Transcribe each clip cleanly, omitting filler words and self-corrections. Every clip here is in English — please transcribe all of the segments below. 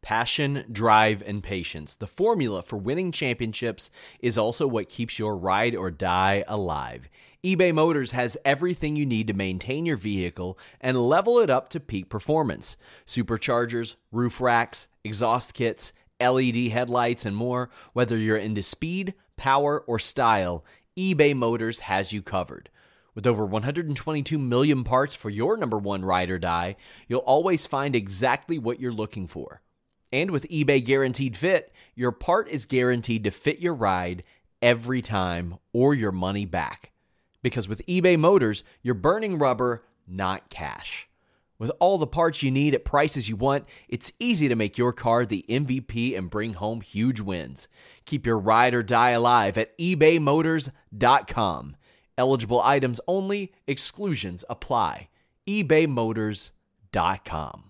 Passion, drive, and patience. The formula for winning championships is also what keeps your ride or die alive. eBay Motors has everything you need to maintain your vehicle and level it up to peak performance. Superchargers, roof racks, exhaust kits, LED headlights, and more. Whether you're into speed, power, or style, eBay Motors has you covered. With over 122 million parts for your number one ride or die, you'll always find exactly what you're looking for. And with eBay Guaranteed Fit, your part is guaranteed to fit your ride every time or your money back. Because with eBay Motors, you're burning rubber, not cash. With all the parts you need at prices you want, it's easy to make your car the MVP and bring home huge wins. Keep your ride or die alive at ebaymotors.com. Eligible items only, exclusions apply. ebaymotors.com.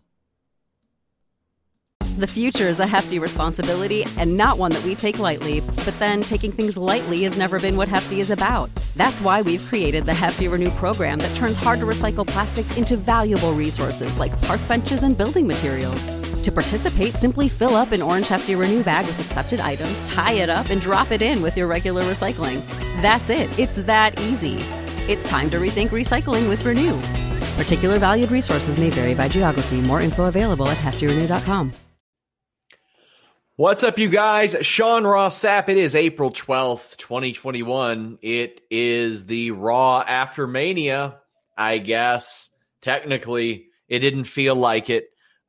The future is a hefty responsibility and not one that we take lightly. But then taking things lightly has never been what Hefty is about. That's why we've created the Hefty Renew program that turns hard-to-recycle plastics into valuable resources like park benches and building materials. To participate, simply fill up an orange Hefty Renew bag with accepted items, tie it up, and drop it in with your regular recycling. That's it. It's that easy. It's time to rethink recycling with Renew. Particular valued resources may vary by geography. More info available at heftyrenew.com. What's up, you guys? Sean Ross Sapp. It is April 12th, 2021. It is the Raw after Mania, I guess. Technically, it didn't feel like it.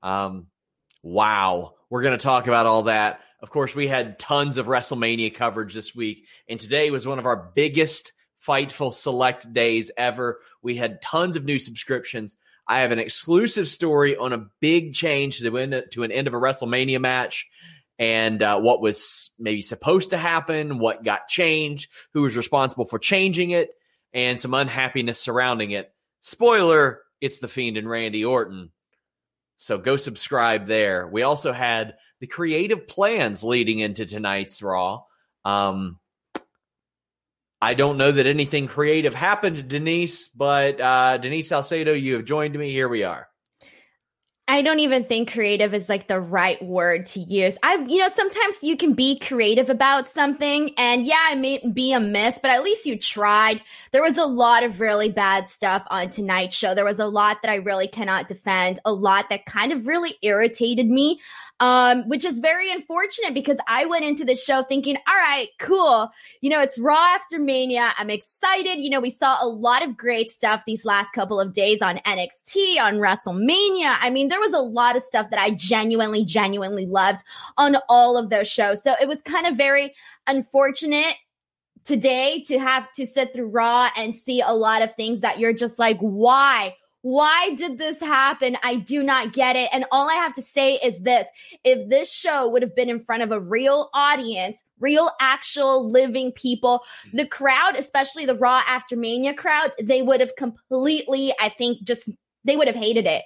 Wow. We're going to talk about all that. Of course, we had tons of WrestleMania coverage this week, and today was one of our biggest Fightful Select days ever. We had tons of new subscriptions. I have an exclusive story on a big change to an end of a WrestleMania match, and what was maybe supposed to happen, what got changed, who was responsible for changing it, and some unhappiness surrounding it. Spoiler, it's The Fiend and Randy Orton. So go subscribe there. We also had the creative plans leading into tonight's Raw. I don't know that anything creative happened to Denise, but Denise Salcedo, you have joined me. Here we are. I don't even think creative is like the right word to use. Sometimes you can be creative about something and it may be a miss, but at least you tried. There was a lot of really bad stuff on tonight's show. There was a lot that I really cannot defend, a lot that kind of really irritated me. Which is very unfortunate because I went into the show thinking, all right, cool. It's Raw after Mania. I'm excited. We saw a lot of great stuff these last couple of days on NXT, on WrestleMania. I mean, there was a lot of stuff that I genuinely loved on all of those shows. So it was kind of very unfortunate today to have to sit through Raw and see a lot of things that you're just like, why? Why did this happen? I do not get it. And all I have to say is this. If this show would have been in front of a real audience, real actual living people, the crowd, especially the Raw After Mania crowd, they would have completely, I think, they would have hated it.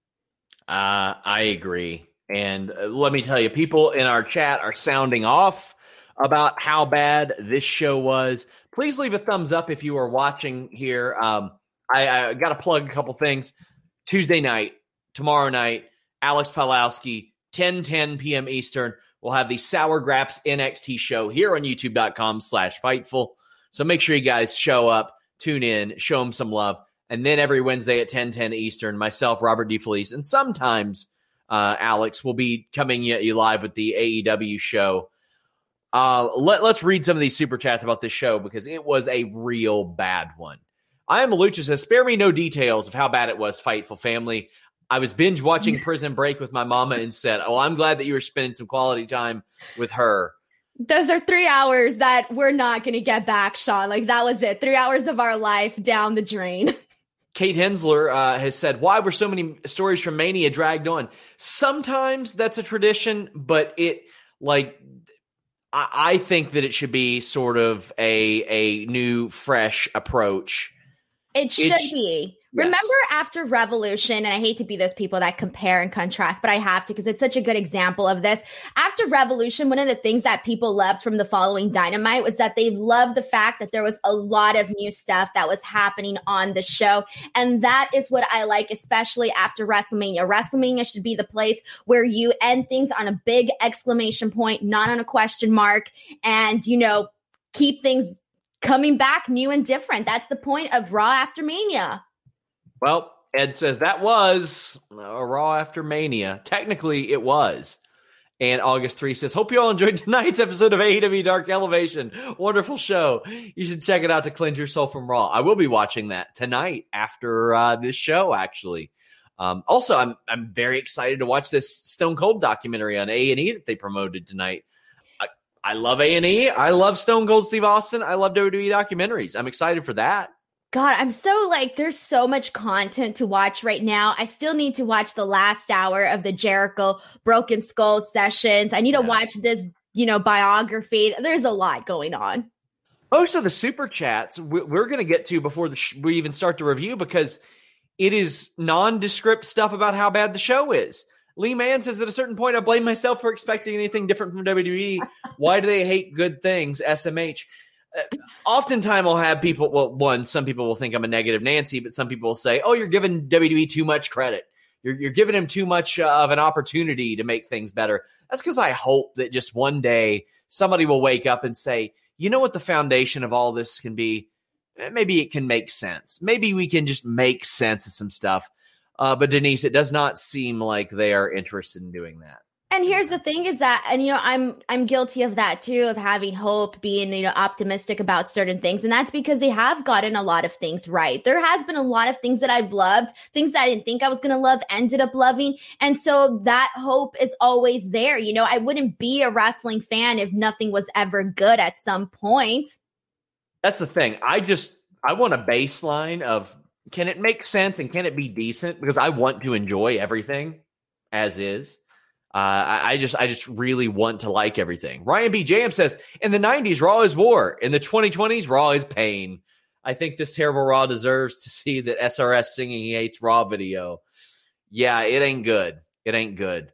I agree. And let me tell you, people in our chat are sounding off about how bad this show was. Please leave a thumbs up if you are watching here. I got to plug a couple things. Tuesday night, tomorrow night, Alex Palowski, 10:10 p.m. Eastern. We'll have the Sour Graps NXT show here on youtube.com/Fightful. So make sure you guys show up, tune in, show them some love. And then every Wednesday at 10:10 Eastern, myself, Robert DeFelice, and sometimes Alex will be coming at you live with the AEW show. Let's read some of these super chats about this show because it was a real bad one. I am Lucha says, spare me no details of how bad it was, Fightful family. I was binge watching Prison Break with my mama instead. Oh, I'm glad that you were spending some quality time with her. Those are 3 hours that we're not going to get back, Sean. Like, that was it. 3 hours of our life down the drain. Kate Hensler has said, why were so many stories from Mania dragged on? Sometimes that's a tradition, but I think that it should be sort of a new, fresh approach. It should be. Remember after Revolution, and I hate to be those people that compare and contrast, but I have to because it's such a good example of this. After Revolution, one of the things that people loved from the following Dynamite was that they loved the fact that there was a lot of new stuff that was happening on the show. And that is what I like, especially after WrestleMania. WrestleMania should be the place where you end things on a big exclamation point, not on a question mark, and, keep things coming back new and different. That's the point of Raw after Mania. Well, Ed says that was a Raw after Mania. Technically, it was. And August 3 says, hope you all enjoyed tonight's episode of AEW Dark Elevation. Wonderful show. You should check it out to cleanse your soul from Raw. I will be watching that tonight after this show, actually. Also, I'm very excited to watch this Stone Cold documentary on A&E that they promoted tonight. I love A&E. I love Stone Cold Steve Austin. I love WWE documentaries. I'm excited for that. God, I'm so there's so much content to watch right now. I still need to watch the last hour of the Jericho Broken Skull sessions. I need to watch this, biography. There's a lot going on. Most of the super chats we're going to get to before we even start the review because it is nondescript stuff about how bad the show is. Lee Mann says, at a certain point, I blame myself for expecting anything different from WWE. Why do they hate good things? SMH. Oftentimes I'll have people, some people will think I'm a negative Nancy, but some people will say, oh, you're giving WWE too much credit. You're giving him too much of an opportunity to make things better. That's because I hope that just one day somebody will wake up and say, you know what the foundation of all this can be? Maybe it can make sense. Maybe we can just make sense of some stuff. But Denise, it does not seem like they are interested in doing that. And here's the thing is that, and I'm guilty of that too, of having hope, being, optimistic about certain things. And that's because they have gotten a lot of things right. There has been a lot of things that I've loved, things that I didn't think I was going to love, ended up loving. And so that hope is always there. I wouldn't be a wrestling fan if nothing was ever good at some point. That's the thing. I want a baseline of, can it make sense and can it be decent? Because I want to enjoy everything as is. I just really want to like everything. Ryan B. Jam says, in the 90s, Raw is war. In the 2020s, Raw is pain. I think this terrible Raw deserves to see that SRS singing he hates Raw video. Yeah, it ain't good. It ain't good.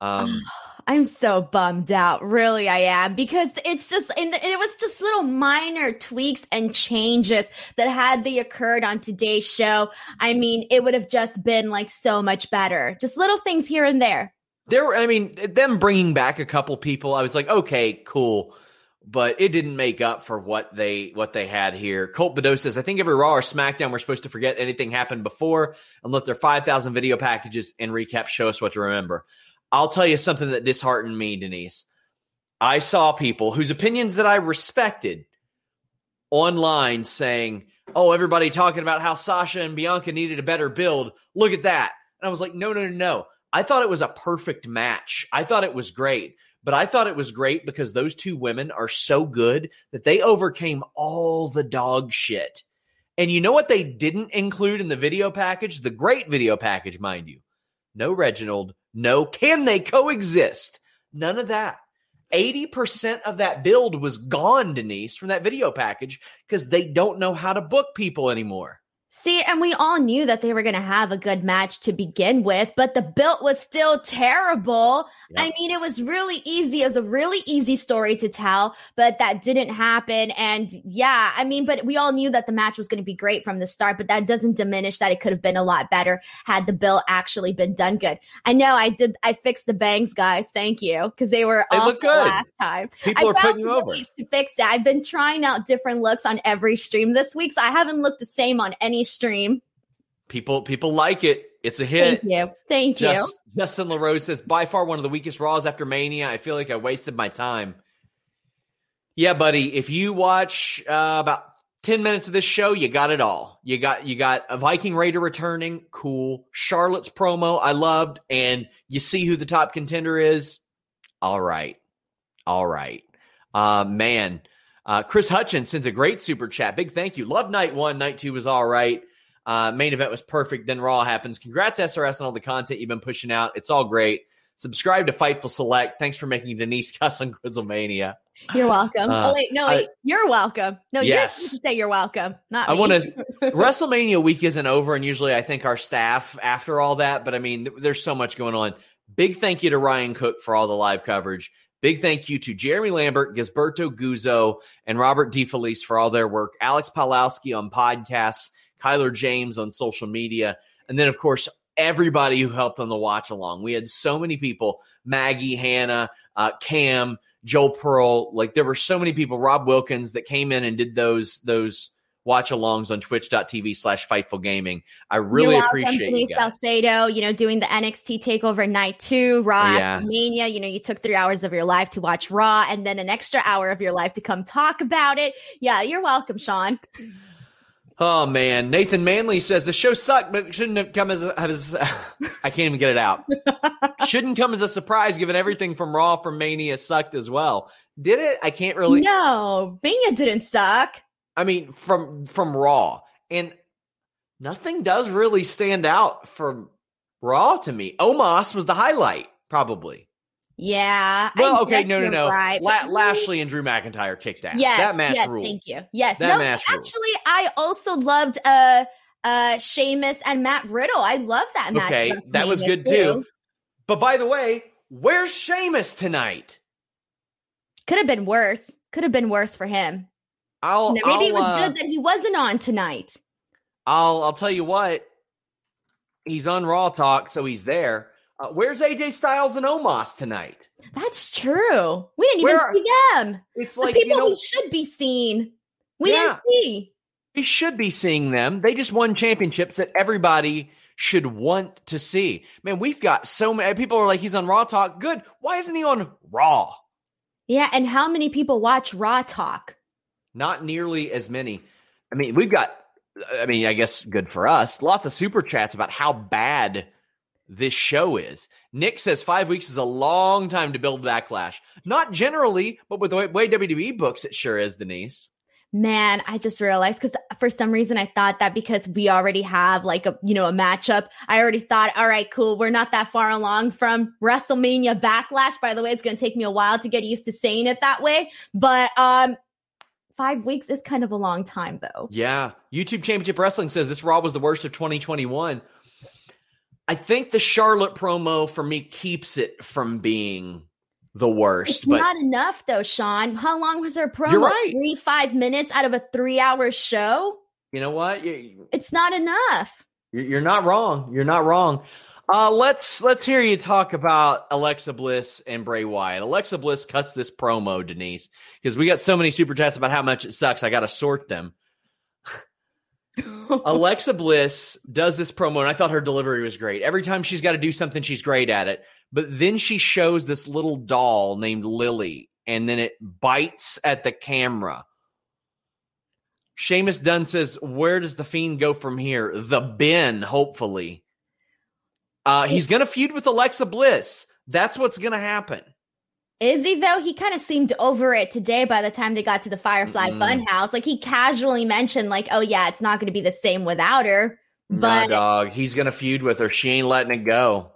I'm so bummed out. Really, I am. Because it's just, it was just little minor tweaks and changes that had they occurred on today's show. It would have just been so much better. Just little things here and there. Them bringing back a couple people, I was like, okay, cool. But it didn't make up for what they had here. Colt Bedeau says, I think every Raw or SmackDown, we're supposed to forget anything happened before and let their 5,000 video packages and recaps show us what to remember. I'll tell you something that disheartened me, Denise. I saw people whose opinions that I respected online saying, oh, everybody talking about how Sasha and Bianca needed a better build. Look at that. And I was like, no. I thought it was a perfect match. I thought it was great. But I thought it was great because those two women are so good that they overcame all the dog shit. And you know what they didn't include in the video package? The great video package, mind you. No Reginald. No, can they coexist? None of that. 80% of that build was gone, Denise, from that video package because they don't know how to book people anymore. See, and we all knew that they were going to have a good match to begin with, but the build was still terrible. Yep. It was really easy. It was a really easy story to tell, but that didn't happen. And but we all knew that the match was going to be great from the start, but that doesn't diminish that it could have been a lot better had the build actually been done good. I know I fixed the bangs, guys. Thank you. Because they look good last time. People are putting you over. To fix that. I've been trying out different looks on every stream this week, so I haven't looked the same on any stream. People like it. It's a hit. Thank you. Justin LaRose says, by far one of the weakest Raws after Mania. I feel like I wasted my time. Yeah, buddy. If you watch about 10 minutes of this show, you got it all. You got a Viking Raider returning. Cool. Charlotte's promo I loved. And you see who the top contender is. All right. Man. Chris Hutchins sends a great super chat. Big thank you. Love night 1. Night 2 was all right. Main event was perfect. Then Raw happens. Congrats, SRS, on all the content you've been pushing out. It's all great. Subscribe to Fightful Select. Thanks for making Denise cuss on Quizzlemania. You're welcome. You're welcome. No, yes. You to say you're welcome. Not I me. want WrestleMania week isn't over, and usually I thank our staff after all that, but I mean, there's so much going on. Big thank you to Ryan Cook for all the live coverage. Big thank you to Jeremy Lambert, Gisberto Guzzo, and Robert DeFelice for all their work. Alex Pawlowski on podcasts, Kyler James on social media, and then, of course, everybody who helped on the watch along. We had so many people, Maggie, Hannah, Cam, Joel Pearl. Like, there were so many people, Rob Wilkins, that came in and did those watch alongs on twitch.tv/Fightful Gaming. I really appreciate Denise you guys. Salcedo, doing the NXT TakeOver Night 2, Raw, Mania. You took 3 hours of your life to watch Raw and then an extra hour of your life to come talk about it. Yeah, you're welcome, Sean. Oh, man. Nathan Manley says the show sucked, but it shouldn't have come as I can't even get it out. Shouldn't come as a surprise given everything from Raw from Mania sucked as well. Did it? I can't really. No, Mania didn't suck. I mean, from Raw. And nothing does really stand out from Raw to me. Omos was the highlight, probably. Yeah. Well, okay, no. Right. Lashley and Drew McIntyre kicked ass. Yes, that match ruled. Thank you. Yes. That match actually, I also loved Sheamus and Matt Riddle. I love that match. Okay, that was good too. But by the way, where's Sheamus tonight? Could have been worse. Could have been worse for him. Maybe it was good that he wasn't on tonight. I'll tell you what. He's on Raw Talk, so he's there. Where's AJ Styles and Omos tonight? That's true. We didn't even see them. It's like the people we should be seeing. We didn't see. We should be seeing them. They just won championships that everybody should want to see. Man, we've got so many people are like, he's on Raw Talk. Good. Why isn't he on Raw? Yeah, and how many people watch Raw Talk? Not nearly as many. I mean, we've got, I guess good for us, lots of super chats about how bad this show is. Nick says 5 weeks is a long time to build backlash. Not generally, but with the way WWE books, it sure is, Denise. Man, I just realized because for some reason I thought that because we already have like a matchup, I already thought, all right, cool. We're not that far along from WrestleMania Backlash. By the way, it's going to take me a while to get used to saying it that way. But 5 weeks is kind of a long time, though. Yeah. YouTube Championship Wrestling says this Raw was the worst of 2021. I think the Charlotte promo for me keeps it from being the worst. It's not enough, though, Sean. How long was her promo? You're right. 5 minutes out of a 3-hour show? You know what? It's not enough. You're not wrong. You're not wrong. Let's hear you talk about Alexa Bliss and Bray Wyatt. Alexa Bliss cuts this promo, Denise, because we got so many super chats about how much it sucks. I got to sort them. Alexa Bliss does this promo, and I thought her delivery was great. Every time she's got to do something, she's great at it. But then she shows this little doll named Lily, and then it bites at the camera. Sheamus Dunn says, where does The Fiend go from here? The bin, hopefully. He's going to feud with Alexa Bliss. That's what's going to happen. Is he, though? He kind of seemed over it today by the time they got to the Firefly Funhouse. Like, he casually mentioned, like, oh, yeah, it's not going to be the same without her. But nah, dog. He's going to feud with her. She ain't letting it go.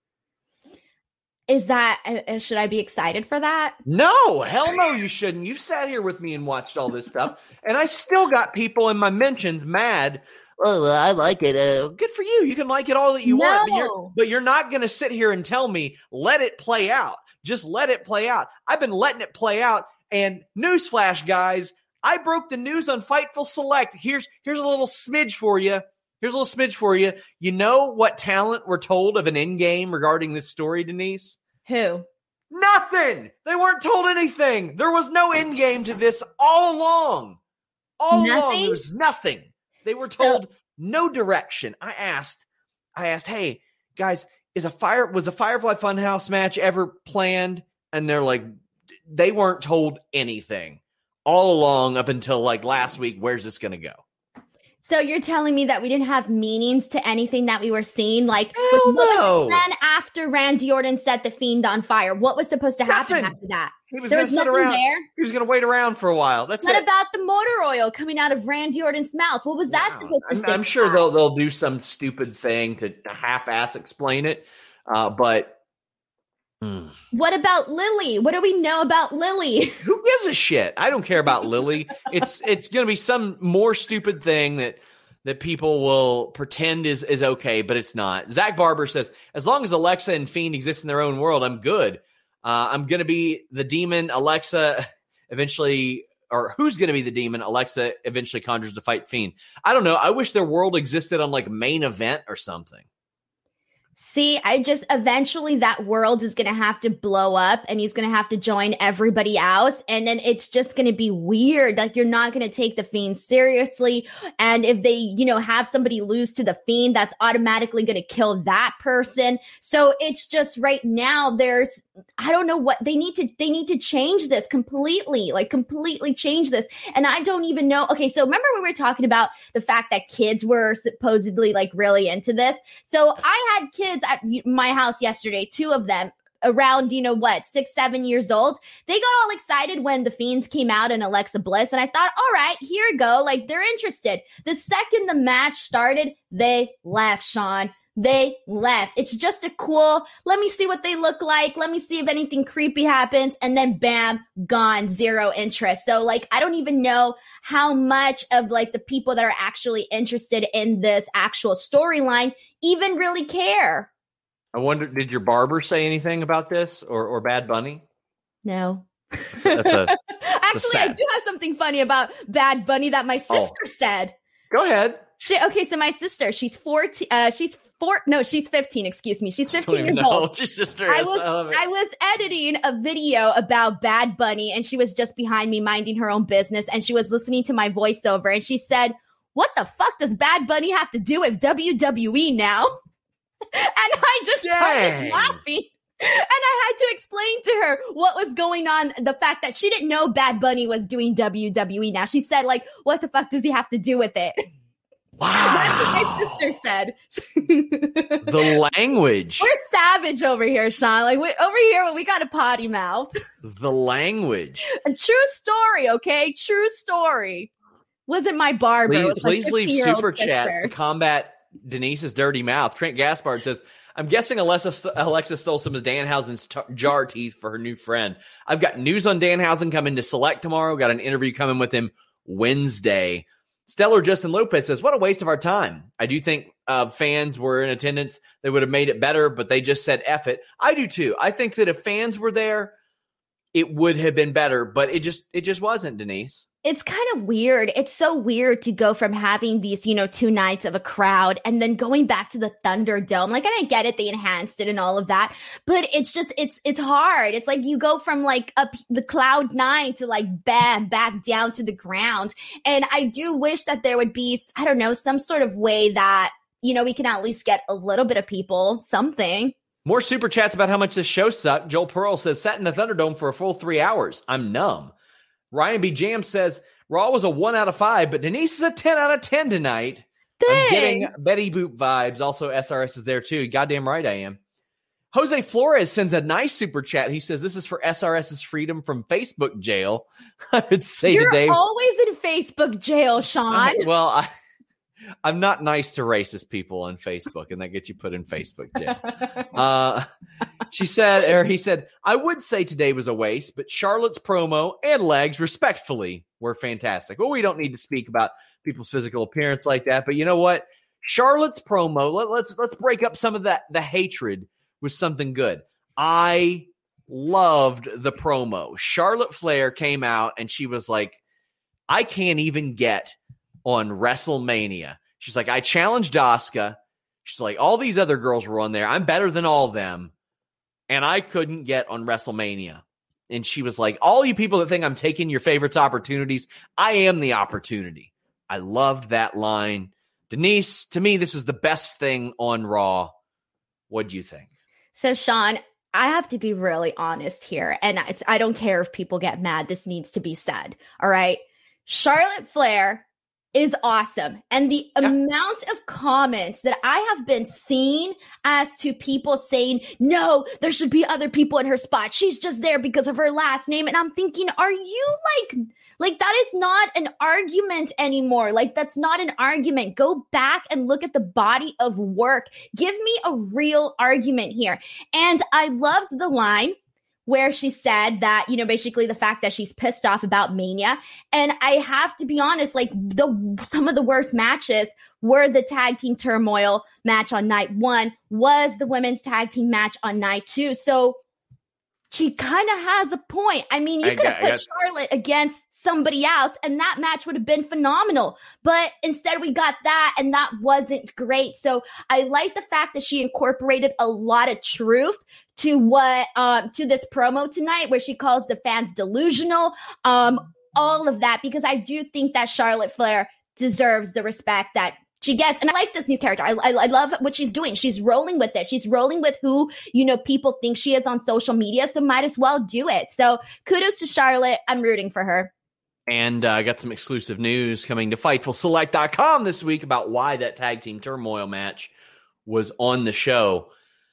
Is that, should I be excited for that? No, hell no, you shouldn't. You've sat here with me and watched all this stuff, and I still got people in my mentions mad. Oh, I like it. Good for you. You can like it all that you want, but you're not going to sit here and tell me, let it play out. Just let it play out. I've been letting it play out, and newsflash, guys, I broke the news on Fightful Select. Here's a little smidge for you. You know what talent were told of an in-game regarding this story, Denise? Who? Nothing. They weren't told anything. There was no in-game to this all along. Along, there was nothing. They were told no direction. I asked, hey, guys, was a Firefly Funhouse match ever planned? And they're like, they weren't told anything all along up until like last week. Where's this going to go? So you're telling me that we didn't have meanings to anything that we were seeing? Like, what was the plan after Randy Orton set the Fiend on fire? What was supposed to happen after that? There was nothing there. He was going to wait around for a while. That's what about the motor oil coming out of Randy Orton's mouth? What was that supposed to say? I'm sure they'll do some stupid thing to half-ass explain it. What about Lily? What do we know about Lily? Who gives a shit? I don't care about Lily. It's going to be some more stupid thing that that people will pretend is okay, but it's not. Zach Barber says, as long as Alexa and Fiend exist in their own world, I'm good. I'm going to be the demon Alexa eventually, or who's going to be the demon Alexa eventually conjures to fight Fiend. I don't know. I wish their world existed on like Main Event or something. See, eventually that world is going to have to blow up and he's going to have to join everybody else. And then it's just going to be weird. Like, you're not going to take the Fiend seriously. And if they, have somebody lose to the Fiend, that's automatically going to kill that person. So it's just right now I don't know what they need to change this completely, like completely change this. And I don't even know. Okay. So remember we were talking about the fact that kids were supposedly like really into this. So I had kids at my house yesterday, 2 of them around, 6, 7 years old. They got all excited when the Fiends came out and Alexa Bliss. And I thought, all right, here we go. Like, they're interested. The second the match started, they left, Sean. They left. It's just a cool, let me see what they look like. Let me see if anything creepy happens. And then bam, gone, zero interest. So like, I don't even know how much of like the people that are actually interested in this actual storyline even really care. I wonder, did your barber say anything about this or Bad Bunny? No. Actually, I do have something funny about Bad Bunny that my sister said. Go ahead. So my sister, she's 14, she's 15, excuse me. She's 15 years old. Your sister I was editing a video about Bad Bunny and she was just behind me minding her own business and she was listening to my voiceover and she said, "What the fuck does Bad Bunny have to do with WWE now?" And I just started laughing. And I had to explain to her what was going on, the fact that she didn't know Bad Bunny was doing WWE now. She said, like, what the fuck does he have to do with it? Wow. That's what my sister said. The language. We're savage over here, Sean. Like, over here, we got a potty mouth. The language. A true story, okay? True story. Wasn't my barber. Please leave super chats to combat Denise's dirty mouth. Trent Gaspard says, I'm guessing Alexa stole some of Danhausen's jar teeth for her new friend. I've got news on Danhausen coming to Select tomorrow. Got an interview coming with him Wednesday. Stellar Justin Lopez says, what a waste of our time. I do think fans were in attendance. They would have made it better, but they just said F it. I do too. I think that if fans were there, it would have been better, but it just wasn't, Denise. It's kind of weird. It's so weird to go from having these, 2 nights of a crowd and then going back to the Thunderdome. Like, and I get it, they enhanced it and all of that, but it's just, it's hard. It's like you go from like up the cloud 9 to like bam, back down to the ground. And I do wish that there would be, I don't know, some sort of way that, we can at least get a little bit of people, something. More super chats about how much this show sucked. Joel Pearl says, sat in the Thunderdome for a full 3 hours. I'm numb. Ryan B. Jam says, Raw was a 1 out of 5, but Denise is a 10 out of 10 tonight. Dang. I'm getting Betty Boop vibes. Also, SRS is there too. Goddamn right I am. Jose Flores sends a nice super chat. He says, this is for SRS's freedom from Facebook jail. I would say You're today. You're always in Facebook jail, Sean. Well, I'm not nice to racist people on Facebook, and that gets you put in Facebook jail. He said, I would say today was a waste, but Charlotte's promo and legs, respectfully, were fantastic. Well, we don't need to speak about people's physical appearance like that, but you know what? Charlotte's promo, let's break up some of the hatred with something good. I loved the promo. Charlotte Flair came out, and she was like, I can't even get on WrestleMania. She's like, I challenged Asuka. She's like, all these other girls were on there. I'm better than all of them. And I couldn't get on WrestleMania. And she was like, all you people that think I'm taking your favorites' opportunities, I am the opportunity. I loved that line. Denise, to me, this is the best thing on Raw. What do you think? So, Sean, I have to be really honest here. And I don't care if people get mad. This needs to be said. All right. Charlotte Flair is awesome. And the amount of comments that I have been seeing as to people saying, no, there should be other people in her spot. She's just there because of her last name. And I'm thinking, are you like that is not an argument anymore. Like, that's not an argument. Go back and look at the body of work. Give me a real argument here. And I loved the line where she said that, basically the fact that she's pissed off about Mania. And I have to be honest, like some of the worst matches were the tag team turmoil match on night 1, was the women's tag team match on night 2. So she kind of has a point. I mean, you could have put Charlotte against somebody else and that match would have been phenomenal. But instead we got that and that wasn't great. So I like the fact that she incorporated a lot of truth to to this promo tonight where she calls the fans delusional, all of that, because I do think that Charlotte Flair deserves the respect that she gets. And I like this new character. I love what she's doing. She's rolling with it. She's rolling with who, people think she is on social media. So might as well do it. So kudos to Charlotte. I'm rooting for her. And I got some exclusive news coming to FightfulSelect.com this week about why that tag team turmoil match was on the show.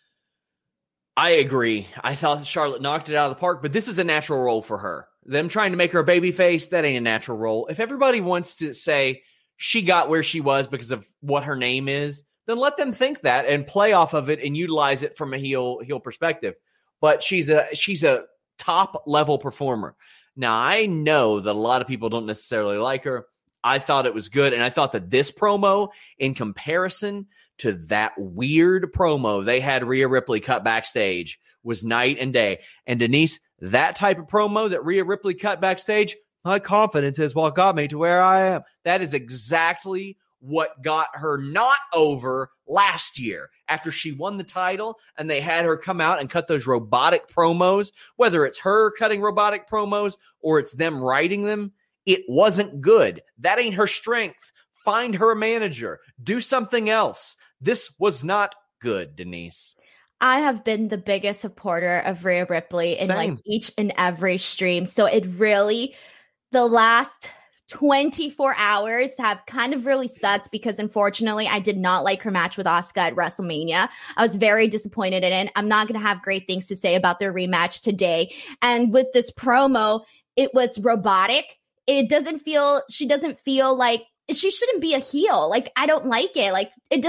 I agree. I thought Charlotte knocked it out of the park, but this is a natural role for her. Them trying to make her a babyface, that ain't a natural role. If everybody wants to say she got where she was because of what her name is, then let them think that and play off of it and utilize it from a heel perspective. But she's a top level performer. Now, I know that a lot of people don't necessarily like her. I thought it was good, and I thought that this promo, in comparison to that weird promo they had Rhea Ripley cut backstage, was night and day. And Denise, that type of promo that Rhea Ripley cut backstage, my confidence is what got me to where I am. That is exactly what got her not over last year after she won the title and they had her come out and cut those robotic promos, whether it's her cutting robotic promos or it's them writing them. It wasn't good. That ain't her strength. Find her a manager. Do something else. This was not good, Denise. I have been the biggest supporter of Rhea Ripley in like each and every stream. So it really, the last 24 hours have kind of really sucked because unfortunately I did not like her match with Asuka at WrestleMania. I was very disappointed in it. I'm not going to have great things to say about their rematch today. And with this promo, it was robotic. She doesn't feel like she shouldn't be a heel. Like, I don't like it. Like, it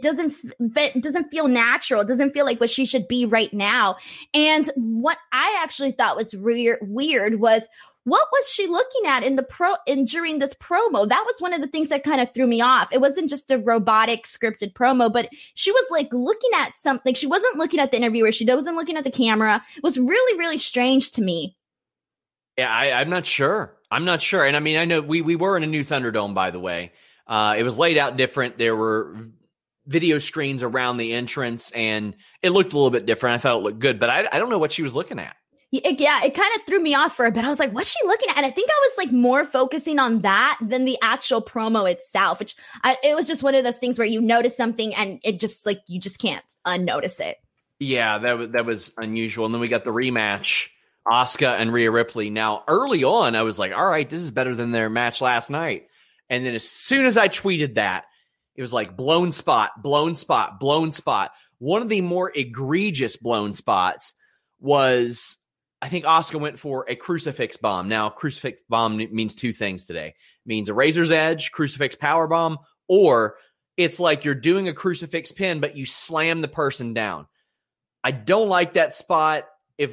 doesn't feel natural. It doesn't feel like what she should be right now. And what I actually thought was weird was, what was she looking at during this promo? That was one of the things that kind of threw me off. It wasn't just a robotic scripted promo, but she was like looking at something. She wasn't looking at the interviewer. She wasn't looking at the camera. It was really, really strange to me. Yeah, I'm not sure. And I mean, I know we were in a new Thunderdome, by the way. It was laid out different. There were video screens around the entrance, and it looked a little bit different. I thought it looked good, but I don't know what she was looking at. Yeah, it kind of threw me off for a bit. I was like, what's she looking at? And I think I was like more focusing on that than the actual promo itself, which it was just one of those things where you notice something and it just like, you just can't unnotice it. Yeah, that was unusual. And then we got the rematch, Asuka and Rhea Ripley. Now, early on, I was like, all right, this is better than their match last night. And then as soon as I tweeted that, it was like blown spot, blown spot, blown spot. One of the more egregious blown spots was, I think Asuka went for a crucifix bomb. Now, crucifix bomb means two things today. It means a razor's edge, crucifix power bomb, or it's like you're doing a crucifix pin, but you slam the person down. I don't like that spot if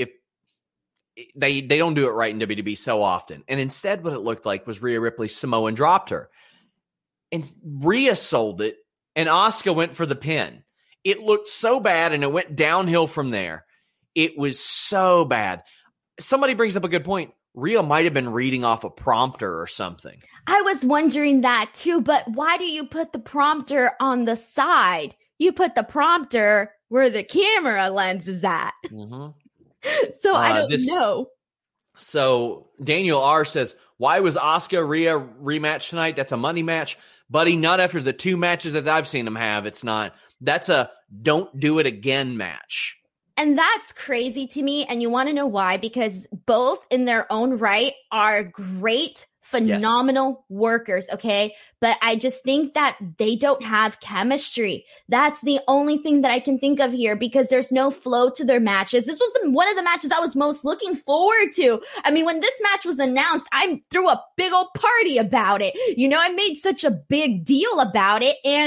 they don't do it right in WWE so often. And instead, what it looked like was Rhea Ripley Samoan dropped her. And Rhea sold it, and Asuka went for the pin. It looked so bad, and it went downhill from there. It was so bad. Somebody brings up a good point. Rhea might have been reading off a prompter or something. I was wondering that too, but why do you put the prompter on the side? You put the prompter where the camera lens is at. Mm-hmm. So I don't know. So Daniel R says, why was Asuka Rhea rematch tonight? That's a money match. Buddy, not after the two matches that I've seen them have. It's not. That's a don't do it again match. And that's crazy to me. And you want to know why? Because both in their own right are great, phenomenal workers. Okay. But I just think that they don't have chemistry. That's the only thing that I can think of here because there's no flow to their matches. This was one of the matches I was most looking forward to. I mean, when this match was announced, I threw a big old party about it. You know, I made such a big deal about it. And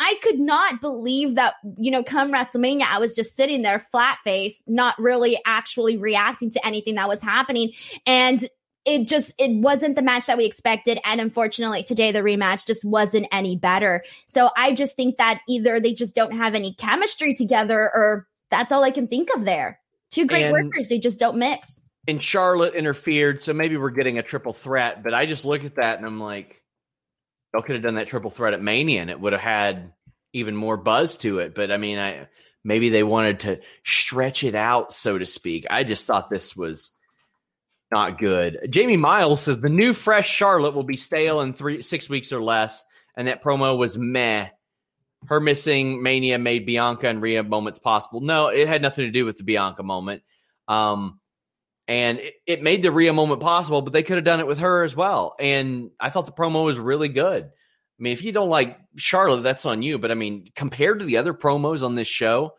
I could not believe that, come WrestleMania, I was just sitting there flat face, not really actually reacting to anything that was happening. And it wasn't the match that we expected. And unfortunately today, the rematch just wasn't any better. So I just think that either they just don't have any chemistry together, or that's all I can think of there. Two great workers, they just don't mix. And Charlotte interfered, so maybe we're getting a triple threat. But I just look at that and I'm like, y'all could have done that triple threat at Mania and it would have had even more buzz to it. But I mean, maybe they wanted to stretch it out, so to speak. I just thought this was not good. Jamie Miles says the new fresh Charlotte will be stale in 6 weeks or less, and that promo was meh. Her missing Mania made Bianca and Rhea moments possible. No, it had nothing to do with the Bianca moment. And it made the Rhea moment possible, but they could have done it with her as well. And I thought the promo was really good. I mean, if you don't like Charlotte, that's on you. But I mean, compared to the other promos on this show,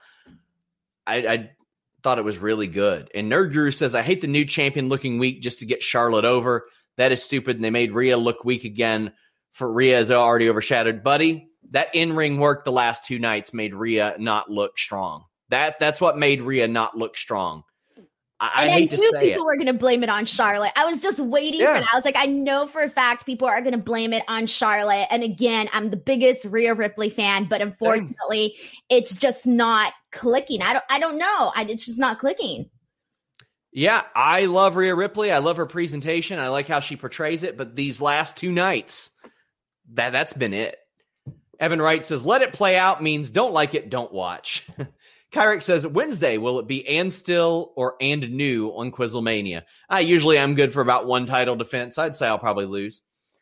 I thought it was really good. And Nerd Guru says, I hate the new champion looking weak just to get Charlotte over. That is stupid. And they made Rhea look weak again. For Rhea is already overshadowed. Buddy, that in-ring work the last 2 nights made Rhea not look strong. That's what made Rhea not look strong. I hate to say it. People were going to blame it on Charlotte. I was just waiting for that. I was like, I know for a fact people are going to blame it on Charlotte. And again, I'm the biggest Rhea Ripley fan, but unfortunately, it's just not clicking. I don't know. It's just not clicking. Yeah, I love Rhea Ripley. I love her presentation. I like how she portrays it. But these last 2 nights, that's been it. Evan Wright says, let it play out means don't like it, don't watch. Kyrick says, Wednesday, will it be and still or and new on Quizlemania? Usually I'm good for about 1 title defense. I'd say I'll probably lose.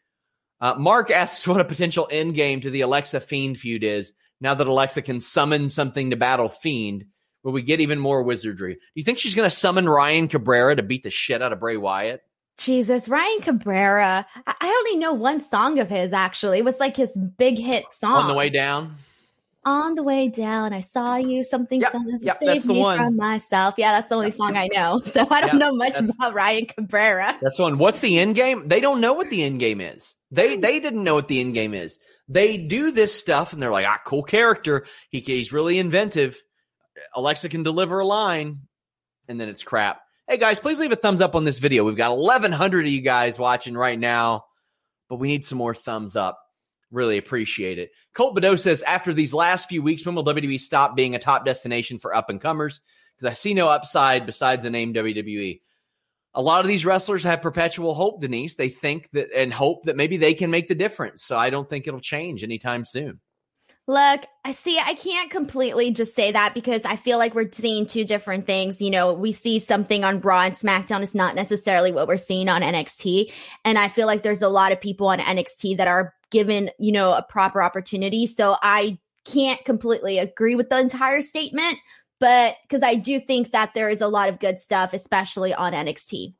Mark asks what a potential end game to the Alexa Fiend feud is now that Alexa can summon something to battle Fiend. Will we get even more wizardry? Do you think she's going to summon Ryan Cabrera to beat the shit out of Bray Wyatt? Jesus, Ryan Cabrera. I only know 1 song of his, actually. It was like his big hit song. On the Way Down? On the Way Down, I saw you, something saved me one. from myself. Yeah, that's the only song I know. So I don't know much about Ryan Cabrera. That's the one. What's the end game? They don't know what the end game is. They didn't know what the end game is. They do this stuff and they're like, cool character. He's really inventive. Alexa can deliver a line, and then it's crap. Hey guys, please leave a thumbs up on this video. We've got 1,100 of you guys watching right now, but we need some more thumbs up. Really appreciate it. Colt Badeau says, after these last few weeks, when will WWE stop being a top destination for up-and-comers? Because I see no upside besides the name WWE. A lot of these wrestlers have perpetual hope, Denise. They think that and hope that maybe they can make the difference. So I don't think it'll change anytime soon. Look, I can't completely just say that because I feel like we're seeing 2 different things. We see something on Raw and SmackDown is not necessarily what we're seeing on NXT. And I feel like there's a lot of people on NXT that are given, a proper opportunity. So I can't completely agree with the entire statement, but because I do think that there is a lot of good stuff, especially on NXT.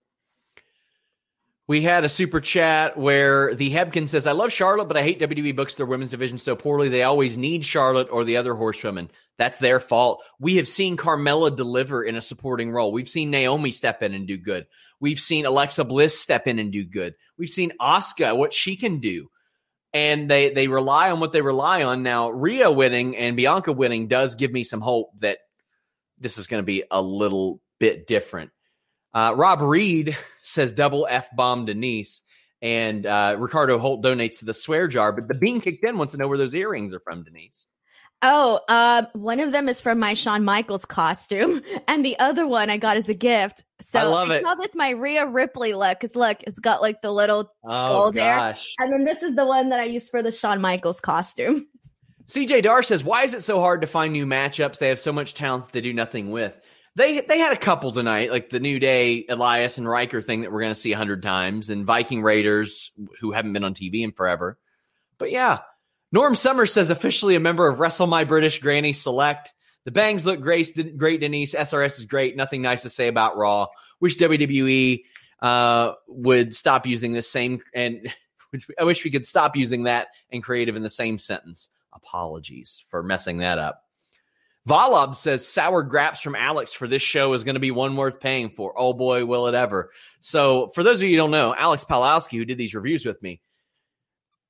We had a super chat where the Hebkin says, I love Charlotte, but I hate WWE books their women's division so poorly. They always need Charlotte or the other horsewomen. That's their fault. We have seen Carmella deliver in a supporting role. We've seen Naomi step in and do good. We've seen Alexa Bliss step in and do good. We've seen Asuka, what she can do. And they rely on what they rely on. Now, Rhea winning and Bianca winning does give me some hope that this is going to be a little bit different. Rob Reed says double F-bomb Denise. And Ricardo Holt donates to the swear jar. But the Bean Kicked In wants to know where those earrings are from, Denise. Oh, one of them is from my Shawn Michaels costume. And the other one I got as a gift. So I love it. I call this my Rhea Ripley look. Because look, it's got like the little skull there. And then this is the one that I used for the Shawn Michaels costume. CJ Dar says, why is it so hard to find new matchups? They have so much talent that they do nothing with. They had a couple tonight, like the New Day, Elias and Riker thing that we're going to see 100 times, and Viking Raiders, who haven't been on TV in forever. But yeah, Norm Summers says, officially a member of Wrestle My British Granny Select. The bangs look great, Denise. SRS is great. Nothing nice to say about Raw. Wish WWE would stop using this same, and I wish we could stop using that and creative in the same sentence. Apologies for messing that up. Volob says sour graps from Alex for this show is going to be one worth paying for. Oh boy, will it ever. So for those of you who don't know, Alex Palowski, who did these reviews with me,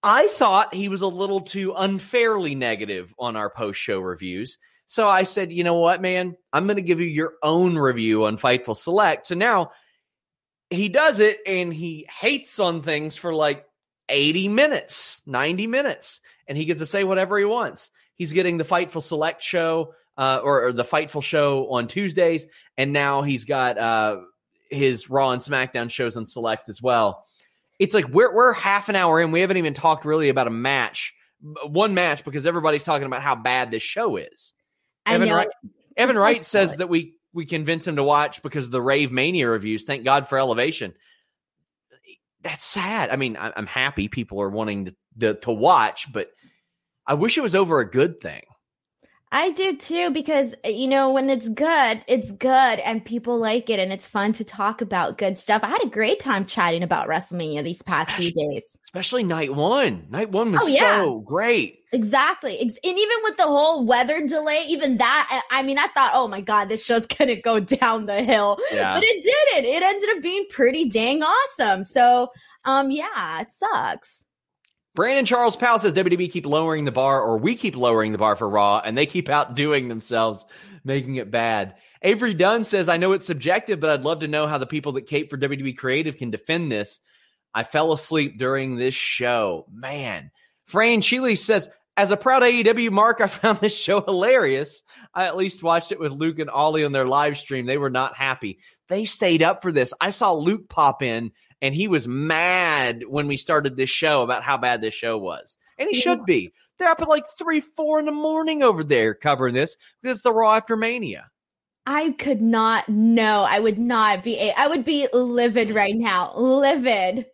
I thought he was a little too unfairly negative on our post-show reviews. So I said, you know what, man? I'm going to give you your own review on Fightful Select. So now he does it, and he hates on things for like 80 minutes, 90 minutes, and he gets to say whatever he wants. He's getting the Fightful Select show or the Fightful show on Tuesdays, and now he's got his Raw and SmackDown shows on Select as well. It's like we're half an hour in. We haven't even talked really about one match, because everybody's talking about how bad this show is. Evan Wright says that we convince him to watch because of the Rave Mania reviews. Thank God for Elevation. That's sad. I mean, I'm happy people are wanting to watch, but I wish it was over a good thing. I do too, because, when it's good and people like it and it's fun to talk about good stuff. I had a great time chatting about WrestleMania these past few days. Especially night one. Night one was so great. Exactly. And even with the whole weather delay, even that, I mean, I thought, oh my God, this show's going to go down the hill. Yeah. But it didn't. It ended up being pretty dang awesome. So, it sucks. Brandon Charles Powell says WWE keep lowering the bar, or we keep lowering the bar for Raw, and they keep outdoing themselves, making it bad. Avery Dunn says, I know it's subjective, but I'd love to know how the people that cape for WWE Creative can defend this. I fell asleep during this show. Man. Fran Sheely says, as a proud AEW mark, I found this show hilarious. I at least watched it with Luke and Ollie on their live stream. They were not happy. They stayed up for this. I saw Luke pop in, and he was mad when we started this show about how bad this show was. And he should be. They're up at like 3, 4 in the morning over there covering this because it's the Raw after Mania. I could not. No, I would not be. I would be livid right now. Livid.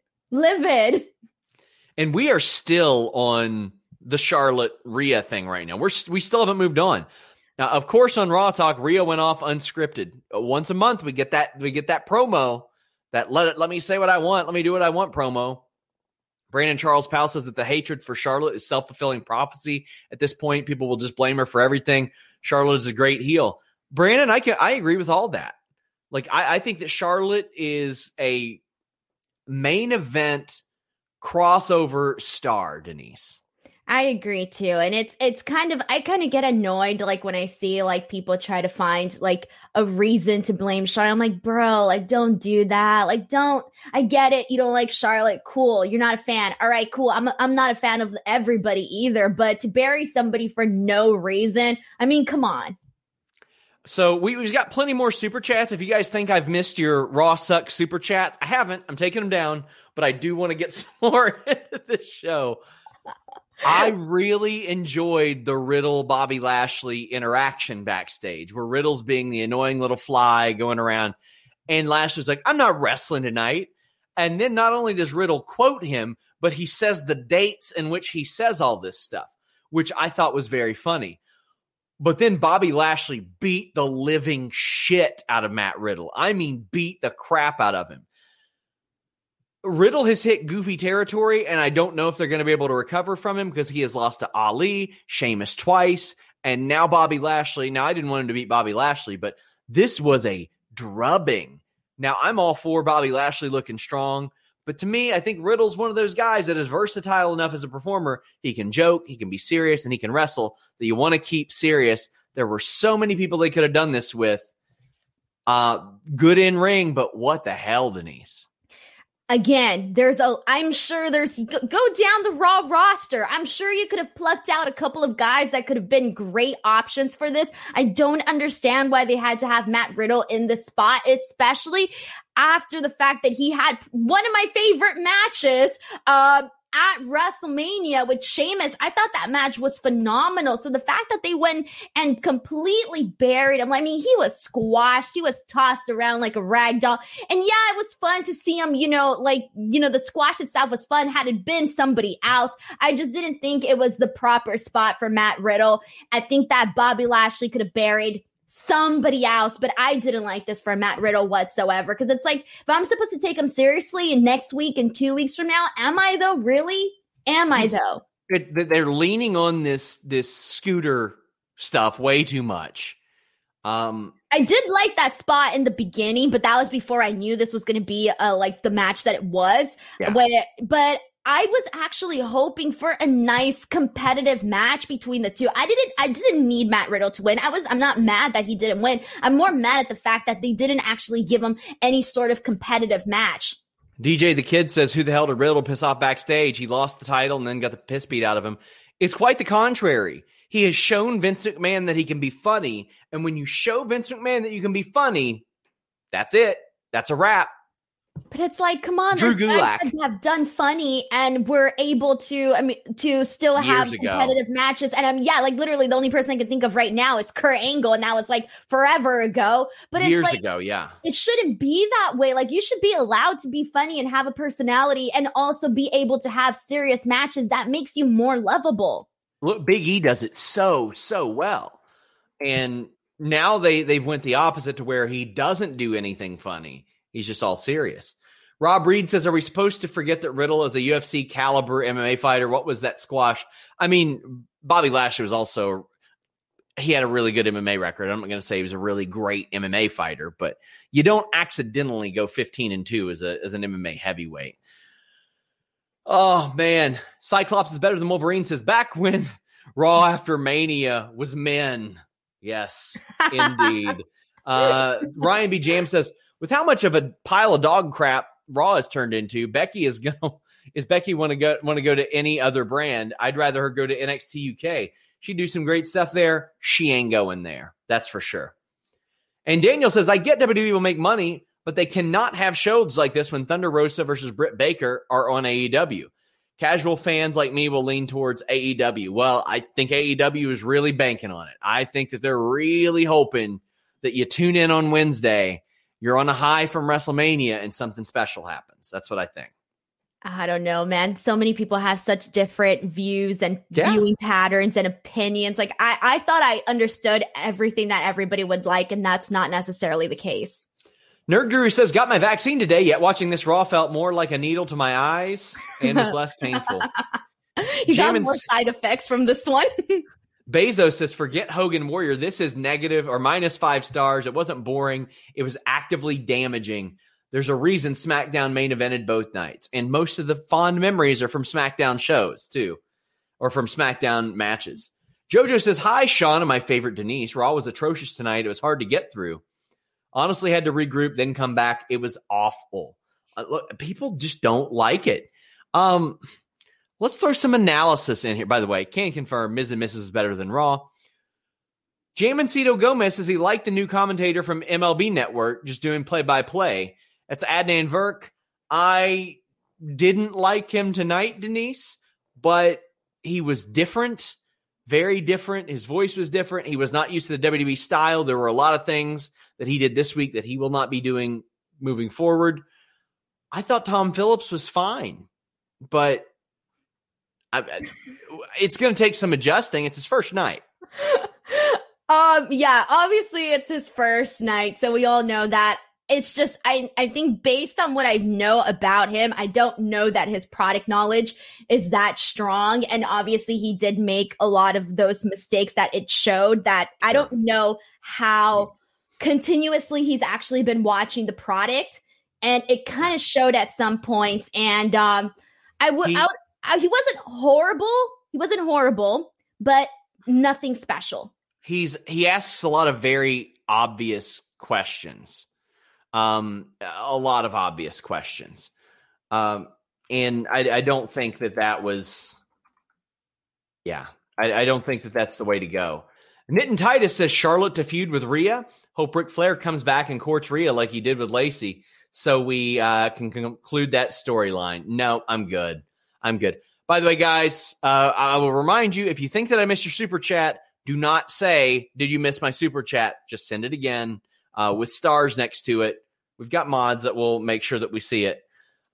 And we are still on the Charlotte Rhea thing right now. We still haven't moved on. Now, of course, on Raw Talk, Rhea went off unscripted. Once a month, we get that promo. That let me say what I want, let me do what I want promo. Brandon Charles Powell says that the hatred for Charlotte is self-fulfilling prophecy. At this point, people will just blame her for everything. Charlotte is a great heel. Brandon, I agree with all that. Like, I think that Charlotte is a main event crossover star, Denise. I agree too. And it's kind of, I kind of get annoyed like when I see like people try to find like a reason to blame Charlotte. I'm like, bro, like don't do that. Like I get it. You don't like Charlotte. Cool. You're not a fan. All right, cool. I'm not a fan of everybody either, but to bury somebody for no reason, I mean, come on. So we've got plenty more super chats. If you guys think I've missed your Raw Sucks super chat, I haven't. I'm taking them down, but I do want to get some more into this show. I really enjoyed the Riddle-Bobby Lashley interaction backstage, where Riddle's being the annoying little fly going around, and Lashley's like, I'm not wrestling tonight. And then not only does Riddle quote him, but he says the dates in which he says all this stuff, which I thought was very funny. But then Bobby Lashley beat the living shit out of Matt Riddle. I mean, beat the crap out of him. Riddle has hit goofy territory, and I don't know if they're going to be able to recover from him because he has lost to Ali, Sheamus twice, and now Bobby Lashley. Now, I didn't want him to beat Bobby Lashley, but this was a drubbing. Now, I'm all for Bobby Lashley looking strong, but to me, I think Riddle's one of those guys that is versatile enough as a performer. He can joke, he can be serious, and he can wrestle that you want to keep serious. There were so many people they could have done this with. Good in ring, but what the hell, Denise? Again, I'm sure go down the Raw roster. I'm sure you could have plucked out a couple of guys that could have been great options for this. I don't understand why they had to have Matt Riddle in the spot, especially after the fact that he had one of my favorite matches, at WrestleMania with Sheamus. I thought that match was phenomenal. So the fact that they went and completely buried him, I mean, he was squashed. He was tossed around like a rag doll. And yeah, it was fun to see him, the squash itself was fun had it been somebody else. I just didn't think it was the proper spot for Matt Riddle. I think that Bobby Lashley could have buried somebody else, but I didn't like this for Matt Riddle whatsoever, because it's like, if I'm supposed to take him seriously in next week and 2 weeks from now, am I though? Really? Am I though? They're leaning on this scooter stuff way too much. I did like that spot in the beginning, but that was before I knew this was going to be like the match that it was. Yeah. But I was actually hoping for a nice competitive match between the two. I didn't need Matt Riddle to win. I'm not mad that he didn't win. I'm more mad at the fact that they didn't actually give him any sort of competitive match. DJ the Kid says, who the hell did Riddle piss off backstage? He lost the title and then got the piss beat out of him. It's quite the contrary. He has shown Vince McMahon that he can be funny. And when you show Vince McMahon that you can be funny, that's it. That's a wrap. But it's like, come on, Drew there's guys Gulak that have done funny and were able to still have competitive matches. And like literally the only person I can think of right now is Kurt Angle, and that was like forever ago. But years it's like, ago, yeah. It shouldn't be that way. Like, you should be allowed to be funny and have a personality and also be able to have serious matches. That makes you more lovable. Look, Big E does it so well. And now they've went the opposite to where he doesn't do anything funny. He's just all serious. Rob Reed says, are we supposed to forget that Riddle is a UFC caliber MMA fighter? What was that squash? I mean, Bobby Lashley was also, he had a really good MMA record. I'm not going to say he was a really great MMA fighter, but you don't accidentally go 15-2 as an MMA heavyweight. Oh, man. Cyclops is better than Wolverine says, back when Raw after Mania was men. Yes, indeed. Ryan B. Jam says, with how much of a pile of dog crap Raw has turned into, Becky is Becky want to go to any other brand? I'd rather her go to NXT UK. She'd do some great stuff there. She ain't going there. That's for sure. And Daniel says, I get WWE will make money, but they cannot have shows like this when Thunder Rosa versus Britt Baker are on AEW. Casual fans like me will lean towards AEW. Well, I think AEW is really banking on it. I think that they're really hoping that you tune in on Wednesday, you're on a high from WrestleMania, and something special happens. That's what I think. I don't know, man. So many people have such different views and viewing patterns and opinions. Like, I thought I understood everything that everybody would like, and that's not necessarily the case. Nerd Guru says, got my vaccine today, yet watching this Raw felt more like a needle to my eyes and was less painful. You got more side effects from this one. Bezos says, forget Hogan Warrior. This is negative or -5 stars. It wasn't boring. It was actively damaging. There's a reason SmackDown main evented both nights. And most of the fond memories are from SmackDown shows, too. Or from SmackDown matches. Jojo says, hi, Sean and my favorite Denise. Raw was atrocious tonight. It was hard to get through. Honestly, had to regroup, then come back. It was awful. Look, people just don't like it. Let's throw some analysis in here. By the way, can confirm Miz and Mrs. is better than Raw. Jamancito Gomez says he liked the new commentator from MLB Network, just doing play-by-play. That's Adnan Virk. I didn't like him tonight, Denise, but he was different, very different. His voice was different. He was not used to the WWE style. There were a lot of things that he did this week that he will not be doing moving forward. I thought Tom Phillips was fine, but it's going to take some adjusting. It's his first night. Yeah, obviously it's his first night, so we all know that. It's just, I think based on what I know about him, I don't know that his product knowledge is that strong. And obviously he did make a lot of those mistakes that it showed. That I don't know how continuously he's actually been watching the product. And it kind of showed at some points. And he wasn't horrible. He wasn't horrible, but nothing special. He asks a lot of very obvious questions. A lot of obvious questions. And I don't think that was, I don't think that that's the way to go. Nitten Titus says Charlotte to feud with Rhea. Hope Ric Flair comes back and courts Rhea like he did with Lacey. So we can conclude that storyline. No, I'm good. By the way, guys, I will remind you, if you think that I missed your super chat, do not say, did you miss my super chat? Just send it again. With stars next to it. We've got mods that will make sure that we see it.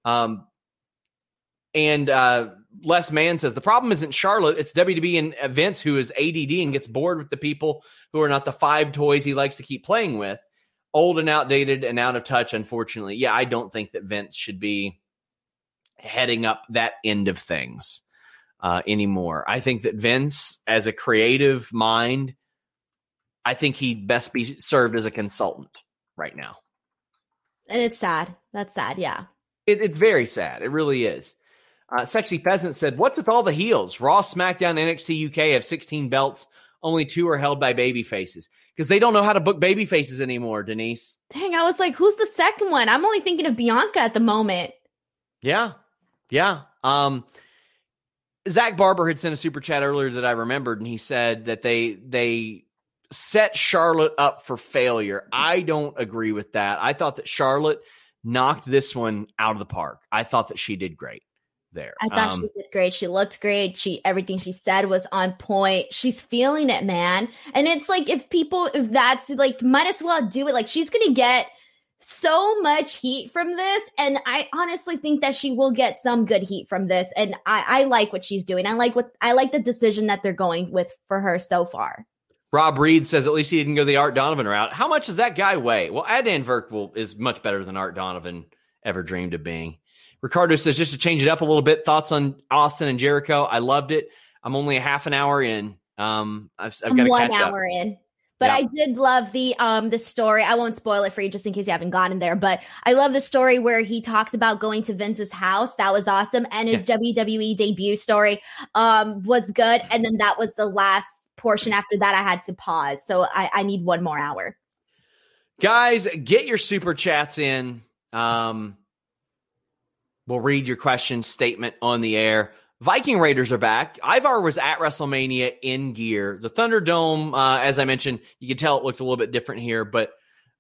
And Les Mann says, the problem isn't Charlotte, it's WWE and Vince who is ADD and gets bored with the people who are not the 5 toys he likes to keep playing with. Old and outdated and out of touch, unfortunately. Yeah, I don't think that Vince should be heading up that end of things anymore. I think that Vince, as a creative mind, I think he'd best be served as a consultant right now. And it's sad. That's sad, yeah. It's very sad. It really is. Sexy Pheasant said, "What's with all the heels? Raw, SmackDown, NXT UK have 16 belts. Only 2 are held by baby faces because they don't know how to book baby faces anymore, Denise." Dang, I was like, who's the second one? I'm only thinking of Bianca at the moment. Yeah. Zach Barber had sent a super chat earlier that I remembered, and he said that they set Charlotte up for failure. I don't agree with that. I thought that Charlotte knocked this one out of the park. I thought that she did great there. I thought she did great. She looked great. Everything she said was on point. She's feeling it, man. And it's like, if that's like, might as well do it. Like, she's going to get so much heat from this. And I honestly think that she will get some good heat from this. And I like what she's doing. I like the decision that they're going with for her so far. Rob Reed says, at least he didn't go the Art Donovan route. How much does that guy weigh? Well, Adnan Virk is much better than Art Donovan ever dreamed of being. Ricardo says, just to change it up a little bit, thoughts on Austin and Jericho. I loved it. I'm only a half an hour in. I've got to catch up. 1 hour in. But I did love the story. I won't spoil it for you just in case you haven't gotten there. But I love the story where he talks about going to Vince's house. That was awesome. And his WWE debut story was good. And then that was the last portion. After that, I had to pause. So I need 1 more hour. Guys, get your super chats in. We'll read your question statement on the air. Viking Raiders are back. Ivar was at WrestleMania in gear. The Thunderdome, as I mentioned, you can tell it looked a little bit different here, but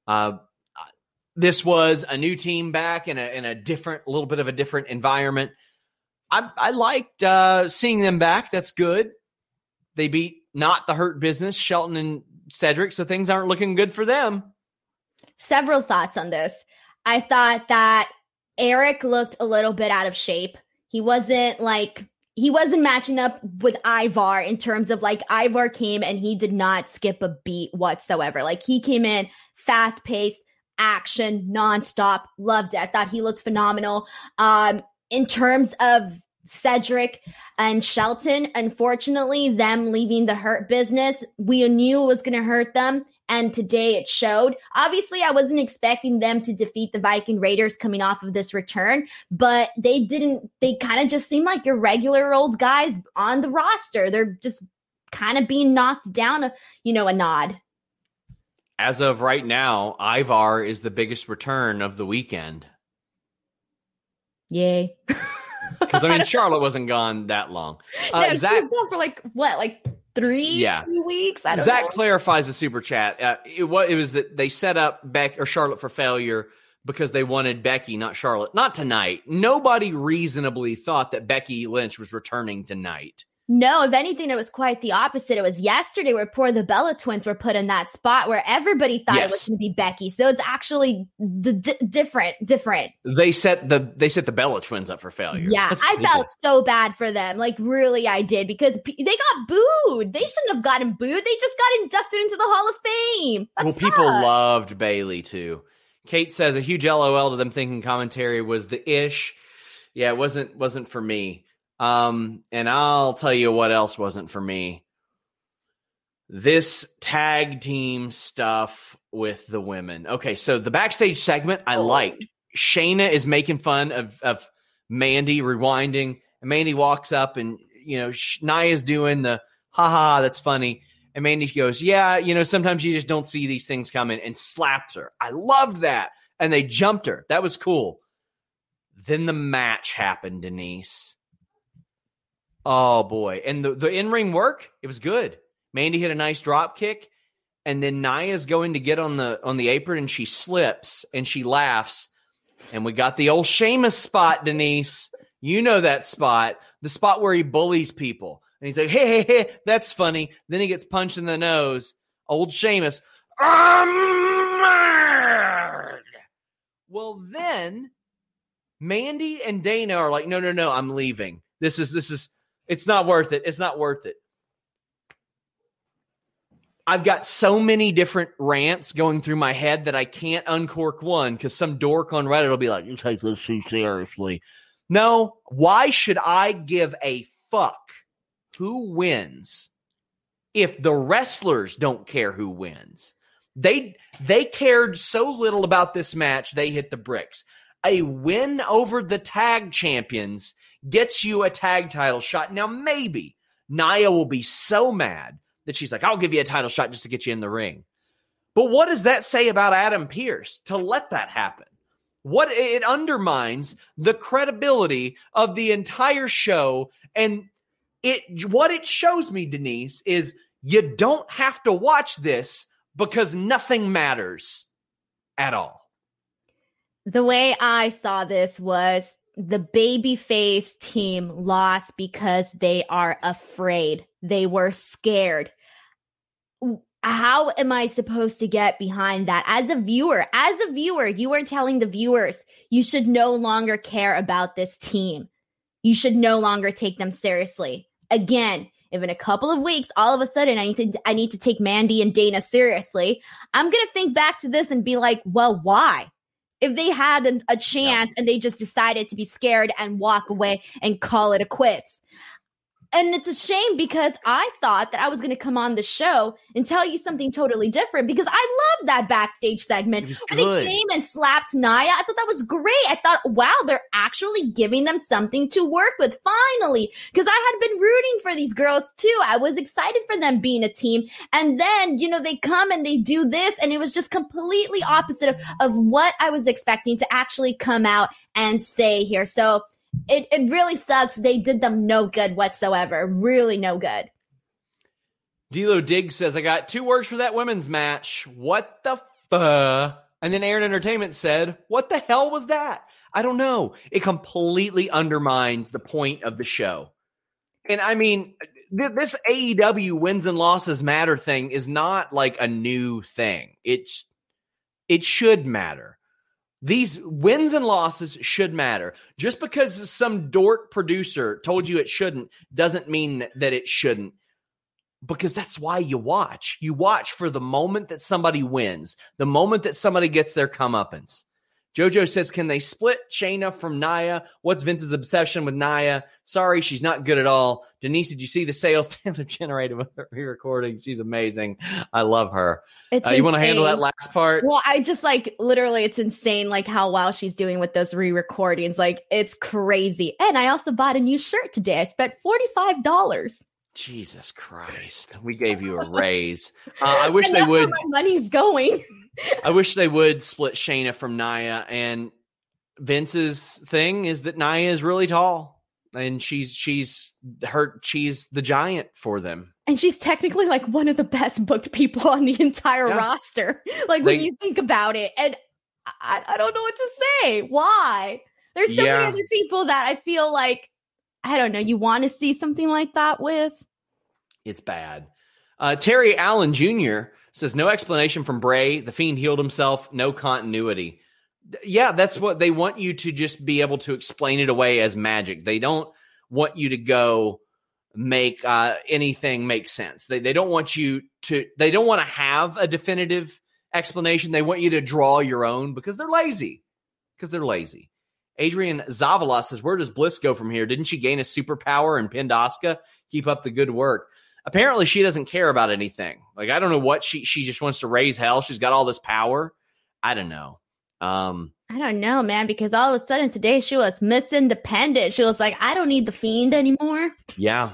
this was a new team back in a little bit of a different environment. I liked seeing them back. That's good. They beat Not the Hurt Business, Shelton and Cedric, so things aren't looking good for them. Several thoughts on this. I thought that Eric looked a little bit out of shape. He wasn't matching up with Ivar in terms of, like, Ivar came and he did not skip a beat whatsoever. Like, he came in fast paced, action, nonstop. Loved it. I thought he looked phenomenal. In terms of Cedric and Shelton, unfortunately, them leaving the Hurt Business, we knew it was going to hurt them. And today it showed. Obviously, I wasn't expecting them to defeat the Viking Raiders coming off of this return, but they didn't. They kind of just seem like your regular old guys on the roster. They're just kind of being knocked down a nod. As of right now, Ivar is the biggest return of the weekend. Yay. Because, Charlotte wasn't gone that long. No, Zach, she was gone for like 2 weeks. I don't Zach know. clarifies the super chat. It was that they set up Charlotte for failure because they wanted Becky, not Charlotte. Not tonight. Nobody reasonably thought that Becky Lynch was returning tonight. No, if anything, it was quite the opposite. It was yesterday where poor the Bella Twins were put in that spot where everybody thought it was going to be Becky. So it's actually different. They set the Bella Twins up for failure. Yeah, I felt so bad for them. Like, really, I did, because they got booed. They shouldn't have gotten booed. They just got inducted into the Hall of Fame. People loved Bayley too. Kate says a huge LOL to them thinking commentary was the ish. Yeah, it wasn't for me. And I'll tell you what else wasn't for me. This tag team stuff with the women. Okay, so the backstage segment I liked. Shayna is making fun of Mandy rewinding, and Mandy walks up and, Nia's doing the, haha, that's funny. And Mandy goes, yeah, sometimes you just don't see these things coming, and slaps her. I loved that. And they jumped her. That was cool. Then the match happened, Denise. Oh, boy. And the in-ring work, it was good. Mandy hit a nice drop kick, and then Nia's going to get on the apron, and she slips, and she laughs. And we got the old Sheamus spot, Denise. You know that spot. The spot where he bullies people. And he's like, hey, that's funny. Then he gets punched in the nose. Old Sheamus. Well, then Mandy and Dana are like, no, I'm leaving. This is. It's not worth it. It's not worth it. I've got so many different rants going through my head that I can't uncork one because some dork on Reddit will be like, you take this too seriously. No, why should I give a fuck who wins if the wrestlers don't care who wins? They cared so little about this match, they hit the bricks. A win over the tag champions gets you a tag title shot. Now, maybe Nia will be so mad that she's like, I'll give you a title shot just to get you in the ring. But what does that say about Adam Pearce to let that happen? What it undermines the credibility of the entire show. And what it shows me, Denise, is you don't have to watch this because nothing matters at all. The way I saw this was the babyface team lost because they are afraid. They were scared. How am I supposed to get behind that? As a viewer, you are telling the viewers you should no longer care about this team. You should no longer take them seriously. Again, if in a couple of weeks, all of a sudden I need to take Mandy and Dana seriously, I'm going to think back to this and be like, well, why? If they had a chance and they just decided to be scared and walk away and call it a quits. And it's a shame because I thought that I was going to come on the show and tell you something totally different because I love that backstage segment. And they came and slapped Nia. I thought that was great. I thought, wow, they're actually giving them something to work with finally. Because I had been rooting for these girls too. I was excited for them being a team. And then, they come and they do this and it was just completely opposite of what I was expecting to actually come out and say here. So it really sucks. They did them no good whatsoever. Really no good. D'Lo Diggs says, I got 2 words for that women's match. What the fuck? And then Aaron Entertainment said, what the hell was that? I don't know. It completely undermines the point of the show. And I mean, this AEW wins and losses matter thing is not like a new thing. It should matter. These wins and losses should matter. Just because some dork producer told you it shouldn't doesn't mean that it shouldn't. Because that's why you watch. You watch for the moment that somebody wins, the moment that somebody gets their comeuppance. JoJo says, can they split Shayna from Nia? What's Vince's obsession with Nia? Sorry, she's not good at all. Denise, did you see the sales Taylor generated with her re-recording? She's amazing. I love her. You want to handle that last part? Well, I just literally, it's insane how well she's doing with those re-recordings. It's crazy. And I also bought a new shirt today. I spent $45. Jesus Christ. We gave you a raise. I wish they would. Where my money's going. I wish they would split Shayna from Nia. And Vince's thing is that Nia is really tall. And she's the giant for them. And she's technically one of the best booked people on the entire roster. When you think about it. And I don't know what to say. Why? There's so many other people that I feel like, I don't know, you want to see something like that with? It's bad. Terry Allen Jr. says, no explanation from Bray. The Fiend healed himself. No continuity. Yeah, that's what they want you to just be able to explain it away as magic. They don't want you to go make anything make sense. They don't want you to, they don't want to have a definitive explanation. They want you to draw your own because they're lazy. Adrian Zavala says, where does Bliss go from here? Didn't she gain a superpower and pinned Asuka? Keep up the good work. Apparently she doesn't care about anything. I don't know what she just wants to raise hell. She's got all this power. I don't know. I don't know, man, because all of a sudden today she was Miss Independent. She was like, I don't need the Fiend anymore. Yeah.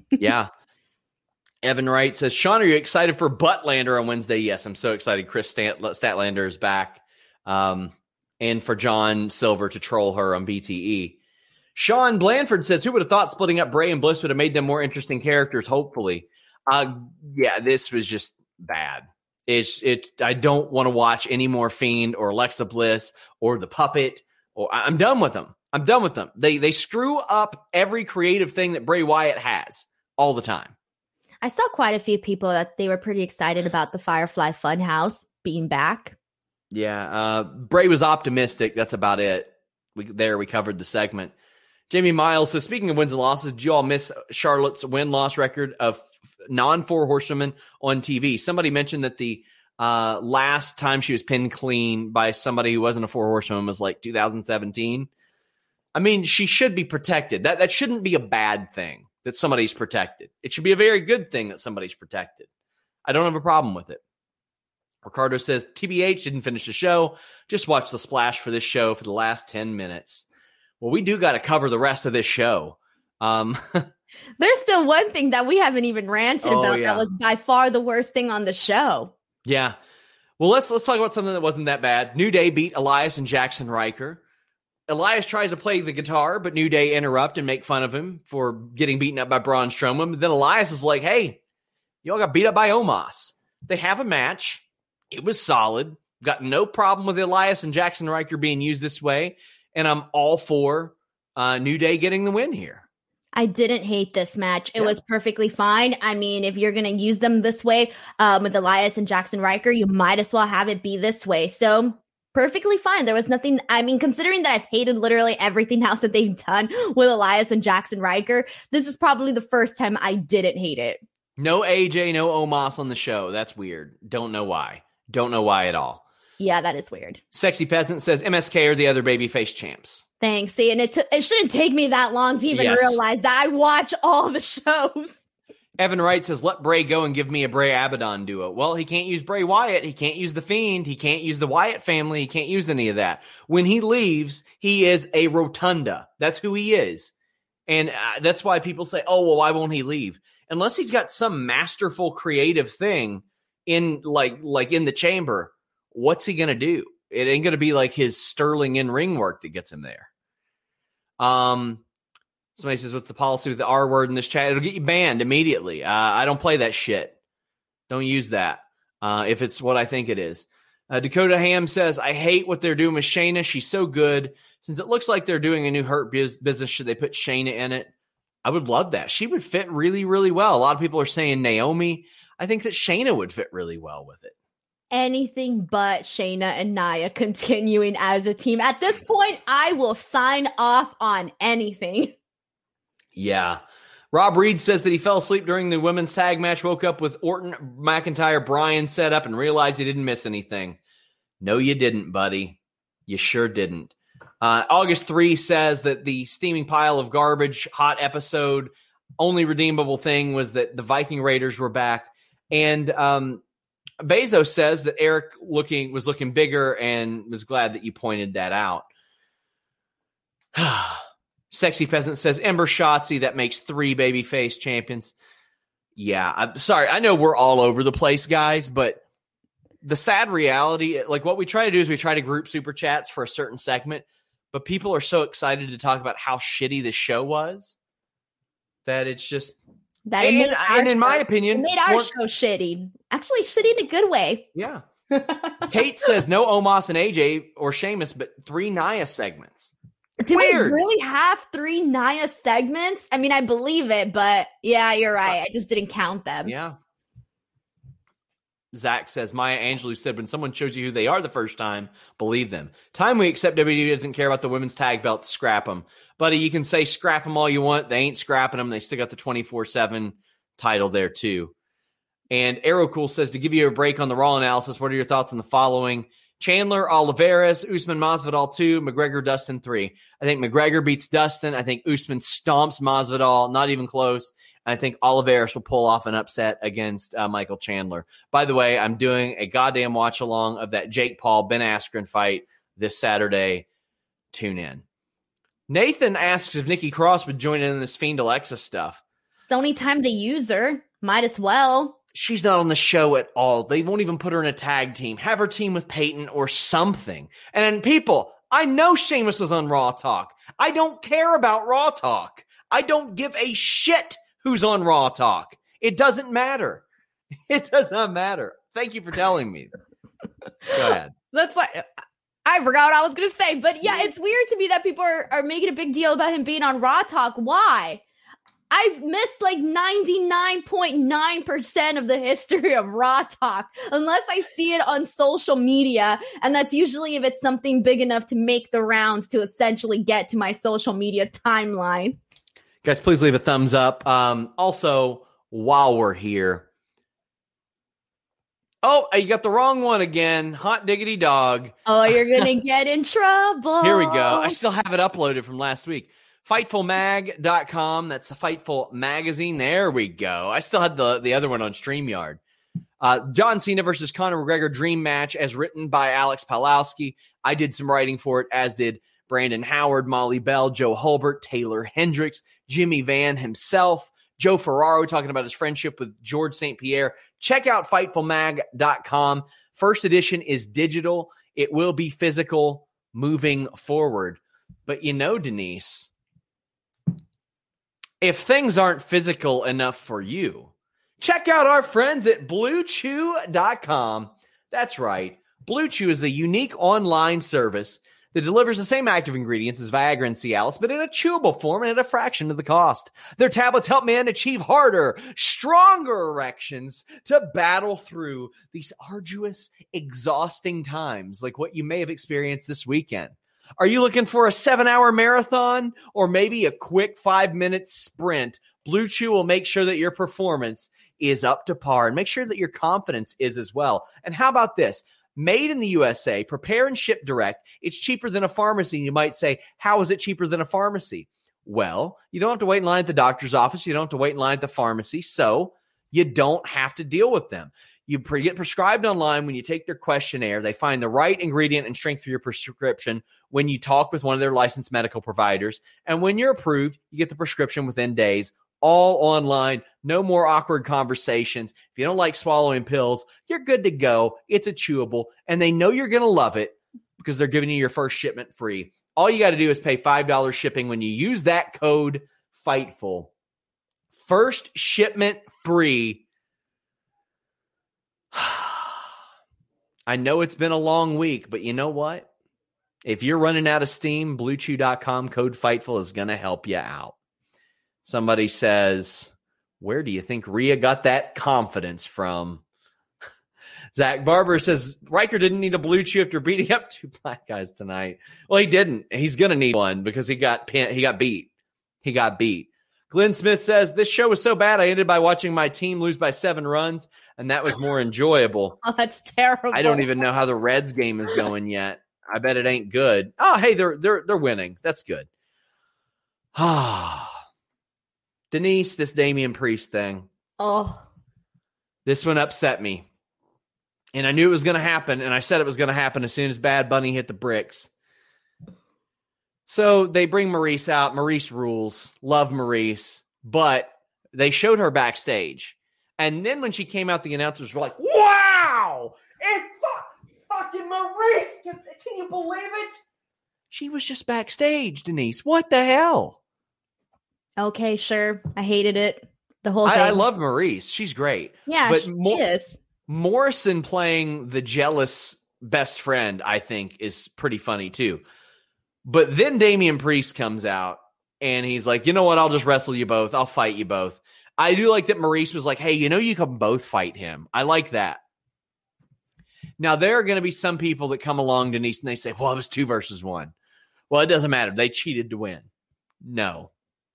Evan Wright says, Sean, are you excited for Buttlander on Wednesday? Yes, I'm so excited. Chris Statlander is back. And for John Silver to troll her on BTE. Sean Blanford says, who would have thought splitting up Bray and Bliss would have made them more interesting characters, hopefully. This was just bad. I don't want to watch any more Fiend or Alexa Bliss or the Puppet. I'm done with them. They screw up every creative thing that Bray Wyatt has all the time. I saw quite a few people that they were pretty excited about the Firefly Funhouse being back. Yeah, Bray was optimistic. That's about it. We covered the segment. Jamie Miles says, speaking of wins and losses, did you all miss Charlotte's win-loss record of non-four horsewomen on TV? Somebody mentioned that the last time she was pinned clean by somebody who wasn't a four horsewoman was 2017. I mean, she should be protected. That shouldn't be a bad thing that somebody's protected. It should be a very good thing that somebody's protected. I don't have a problem with it. Ricardo says, TBH didn't finish the show. Just watch the splash for this show for the last 10 minutes. Well, we do got to cover the rest of this show. There's still one thing that we haven't even ranted about that was by far the worst thing on the show. Yeah. Well, let's talk about something that wasn't that bad. New Day beat Elias and Jackson Riker. Elias tries to play the guitar, but New Day interrupt and make fun of him for getting beaten up by Braun Strowman. But then Elias is like, hey, y'all got beat up by Omos. They have a match. It was solid. Got no problem with Elias and Jackson Riker being used this way. And I'm all for New Day getting the win here. I didn't hate this match. It was perfectly fine. I mean, if you're going to use them this way with Elias and Jackson Riker, you might as well have it be this way. So perfectly fine. There was nothing. I mean, considering that I've hated literally everything else that they've done with Elias and Jackson Riker, this is probably the first time I didn't hate it. No AJ, no Omos on the show. That's weird. Don't know why. Don't know why at all. Yeah, that is weird. Sexy Peasant says MSK are the other babyface champs. Thanks. See, and it shouldn't take me that long to even realize that. I watch all the shows. Evan Wright says, let Bray go and give me a Bray-Abaddon duo. Well, he can't use Bray Wyatt. He can't use The Fiend. He can't use the Wyatt family. He can't use any of that. When he leaves, he is a rotunda. That's who he is. And that's why people say, oh, well, why won't he leave? Unless he's got some masterful creative thing in like in the chamber, what's he going to do? It ain't going to be like his sterling in-ring work that gets him there. Somebody says, what's the policy with the R word in this chat? It'll get you banned immediately. I don't play that shit. Don't use that if it's what I think it is. Dakota Ham says, I hate what they're doing with Shayna. She's so good. Since it looks like they're doing a new Hurt Business, should they put Shayna in it? I would love that. She would fit really, really well. A lot of people are saying Naomi. I think that Shayna would fit really well with it. Anything but Shayna and Nia continuing as a team. At this point, I will sign off on anything. Yeah. Rob Reed says that he fell asleep during the women's tag match, woke up with Orton, McIntyre, Bryan set up, and realized he didn't miss anything. No, you didn't, buddy. You sure didn't. August 3 says that the steaming pile of garbage, hot episode, only redeemable thing was that the Viking Raiders were back. And Bezos says that Eric was looking bigger and was glad that you pointed that out. Sexy Peasant says, Ember Shotzi, that makes 3 babyface champions. Yeah, I'm sorry. I know we're all over the place, guys, but the sad reality, like what we try to do is we try to group super chats for a certain segment, but people are so excited to talk about how shitty this show was that it's just... And in my opinion... It made our show shitty. Actually, shitty in a good way. Yeah. Kate says, no Omos and AJ or Sheamus, but 3 Nia segments. Did we really have 3 Nia segments? I mean, I believe it, but yeah, you're right. I just didn't count them. Yeah. Zach says, Maya Angelou said, when someone shows you who they are the first time, believe them. Time we accept WWE doesn't care about the women's tag belt, scrap them. Buddy, you can say scrap them all you want. They ain't scrapping them. They still got the 24/7 title there, too. And Aerocool says, to give you a break on the Raw analysis, what are your thoughts on the following? Chandler, Oliveras, Usman, Masvidal 2, McGregor, Dustin 3. I think McGregor beats Dustin. I think Usman stomps Masvidal, not even close. I think Oliveras will pull off an upset against Michael Chandler. By the way, I'm doing a goddamn watch-along of that Jake Paul, Ben Askren fight this Saturday. Tune in. Nathan asks if Nikki Cross would join in this Fiend Alexa stuff. It's the only time they use her. Might as well. She's not on the show at all. They won't even put her in a tag team. Have her team with Peyton or something. And people, I know Sheamus was on Raw Talk. I don't care about Raw Talk. I don't give a shit who's on Raw Talk. It doesn't matter. It does not matter. Thank you for telling me. Go ahead. That's like, I forgot what I was going to say. But yeah, it's weird to me that people are making a big deal about him being on Raw Talk. Why? I've missed like 99.9% of the history of Raw Talk unless I see it on social media. And that's usually if it's something big enough to make the rounds to essentially get to my social media timeline. Guys, please leave a thumbs up. Also, while we're here. Oh, you got the wrong one again. Hot diggity dog. Oh, you're going to get in trouble. Here we go. I still have it uploaded from last week. FightfulMag.com. That's the Fightful magazine. There we go. I still had the other one on StreamYard. John Cena versus Conor McGregor dream match as written by Alex Palowski. I did some writing for it, as did Brandon Howard, Molly Bell, Joe Hulbert, Taylor Hendricks, Jimmy Van himself, Joe Ferraro talking about his friendship with George St. Pierre. Check out FightfulMag.com. First edition is digital. It will be physical moving forward. But Denise, if things aren't physical enough for you, check out our friends at BlueChew.com. That's right. Blue Chew is a unique online service that delivers the same active ingredients as Viagra and Cialis, but in a chewable form and at a fraction of the cost. Their tablets help men achieve harder, stronger erections to battle through these arduous, exhausting times like what you may have experienced this weekend. Are you looking for a 7-hour marathon or maybe a quick 5-minute sprint? Blue Chew will make sure that your performance is up to par and make sure that your confidence is as well. And how about this? Made in the USA, prepare and ship direct. It's cheaper than a pharmacy. You might say, how is it cheaper than a pharmacy? Well, you don't have to wait in line at the doctor's office. You don't have to wait in line at the pharmacy. So you don't have to deal with them. You get prescribed online when you take their questionnaire. They find the right ingredient and strength for your prescription when you talk with one of their licensed medical providers. And when you're approved, you get the prescription within days, all online. No more awkward conversations. If you don't like swallowing pills, you're good to go. It's a chewable, and they know you're going to love it because they're giving you your first shipment free. All you got to do is pay $5 shipping when you use that code FIGHTFUL. First shipment free. I know it's been a long week, but you know what? If you're running out of steam, BlueChew.com code FIGHTFUL is going to help you out. Somebody says, where do you think Rhea got that confidence from? Zach Barber says, Riker didn't need a Blue Chew after beating up 2 black guys tonight. Well, he didn't. He's going to need one because he got beat. He got beat. Glenn Smith says, this show was so bad, I ended by watching my team lose by 7 runs, and that was more enjoyable. Oh, that's terrible. I don't even know how the Reds game is going yet. I bet it ain't good. Oh, hey, they're winning. That's good. Denise, this Damian Priest thing. Oh. This one upset me. And I knew it was going to happen, and I said it was going to happen as soon as Bad Bunny hit the bricks. So they bring Maurice out. Maurice rules. Love Maurice. But they showed her backstage. And then when she came out, the announcers were like, wow! It's fucking Maurice! Can you believe it? She was just backstage, Denise. What the hell? Okay, sure. I hated it. The whole thing. I love Maurice. She's great. Yeah, but she is. Morrison playing the jealous best friend, I think, is pretty funny too. But then Damian Priest comes out and he's like, you know what? I'll just wrestle you both. I'll fight you both. I do like that Maurice was like, hey, you can both fight him. I like that. Now, there are going to be some people that come along, Denise, and they say, well, it was 2 versus 1. Well, it doesn't matter. They cheated to win. No.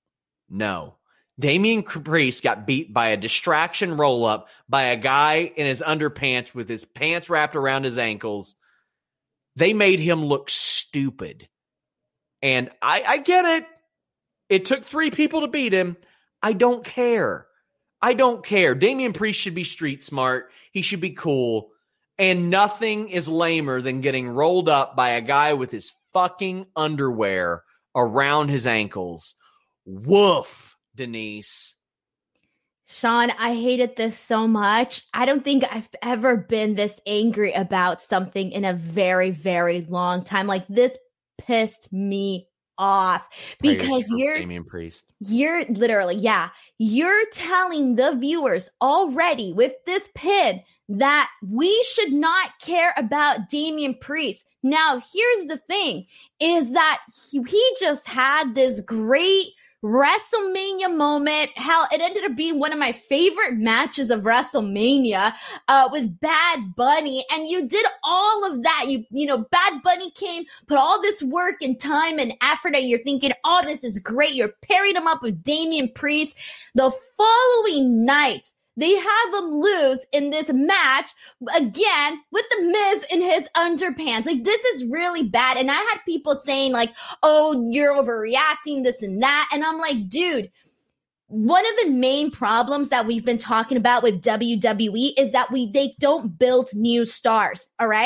Damian Priest got beat by a distraction roll-up by a guy in his underpants with his pants wrapped around his ankles. They made him look stupid. And I get it. It took 3 people to beat him. I don't care. Damian Priest should be street smart. He should be cool. And nothing is lamer than getting rolled up by a guy with his fucking underwear around his ankles. Woof, Denise. Sean, I hated this so much. I don't think I've ever been this angry about something in a very, very long time. Like, this pissed me off because Damian Priest. You're literally, you're telling the viewers already with this pin that we should not care about Damian Priest. Now, here's the thing, is that he just had this great WrestleMania moment. How it ended up being one of my favorite matches of WrestleMania with Bad Bunny, and you did all of that. You know, Bad Bunny came, put all this work and time and effort, and you're thinking, oh, this is great. You're pairing him up with Damian Priest. The following night, they have him lose in this match again with the Miz in his underpants. Like, this is really bad. And I had people saying like, oh, you're overreacting, this and that. And I'm like, dude, one of the main problems that we've been talking about with WWE is that they don't build new stars. All right.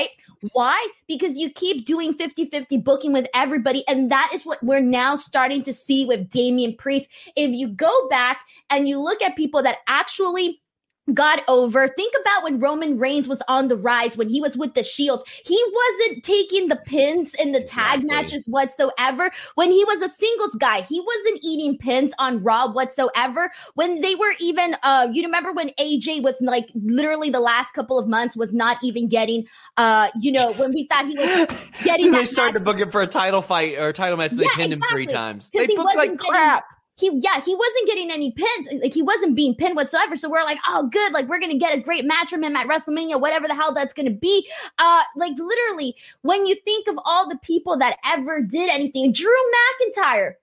Why? Because you keep doing 50-50 booking with everybody, and that is what we're now starting to see with Damian Priest. If you go back and you look at people that actually got over. Think about when Roman Reigns was on the rise, when he was with the Shields. He wasn't taking the pins in the tag matches whatsoever. When he was a singles guy, he wasn't eating pins on Raw whatsoever. When they were even, you remember when AJ was like literally the last couple of months was not even getting, when we thought he was getting They started to book him for a title fight or a title match. They pinned him 3 times. They booked like crap. He wasn't getting any pins. Like, he wasn't being pinned whatsoever. So we're like, oh, good. Like, we're going to get a great match from him at WrestleMania, whatever the hell that's going to be. Like, literally, when you think of all the people that ever did anything, Drew McIntyre,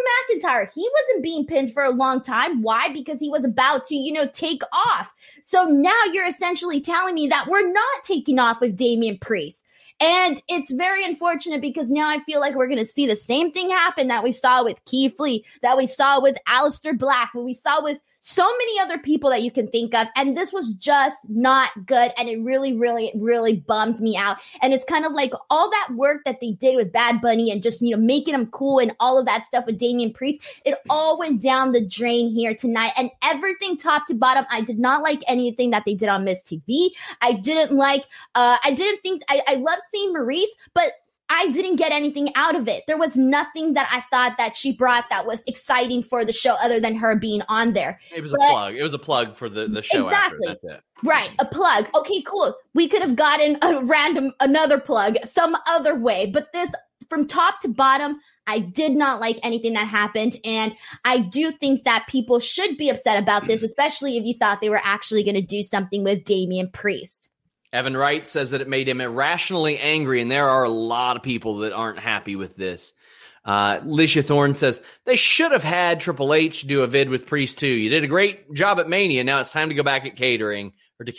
he wasn't being pinned for a long time. Why? Because he was about to, take off. So now you're essentially telling me that we're not taking off with Damian Priest. And it's very unfortunate because now I feel like we're going to see the same thing happen that we saw with Keith Lee, that we saw with Aleister Black, what we saw with so many other people that you can think of. And this was just not good. And it really, really, really bummed me out. And it's kind of like all that work that they did with Bad Bunny and just, making him cool and all of that stuff with Damian Priest, it all went down the drain here tonight. And everything top to bottom, I did not like anything that they did on Miss TV. I didn't like, I love seeing Maryse, but I didn't get anything out of it. There was nothing that I thought that she brought that was exciting for the show other than her being on there. It was a plug. It was a plug for the show. Exactly. After. That's it. Right. A plug. Okay, cool. We could have gotten another plug some other way, but this from top to bottom, I did not like anything that happened. And I do think that people should be upset about this, especially if you thought they were actually going to do something with Damian Priest. Evan Wright says that it made him irrationally angry, and there are a lot of people that aren't happy with this. Alicia Thorne says, they should have had Triple H do a vid with Priest too. You did a great job at Mania. Now it's time to go back to catering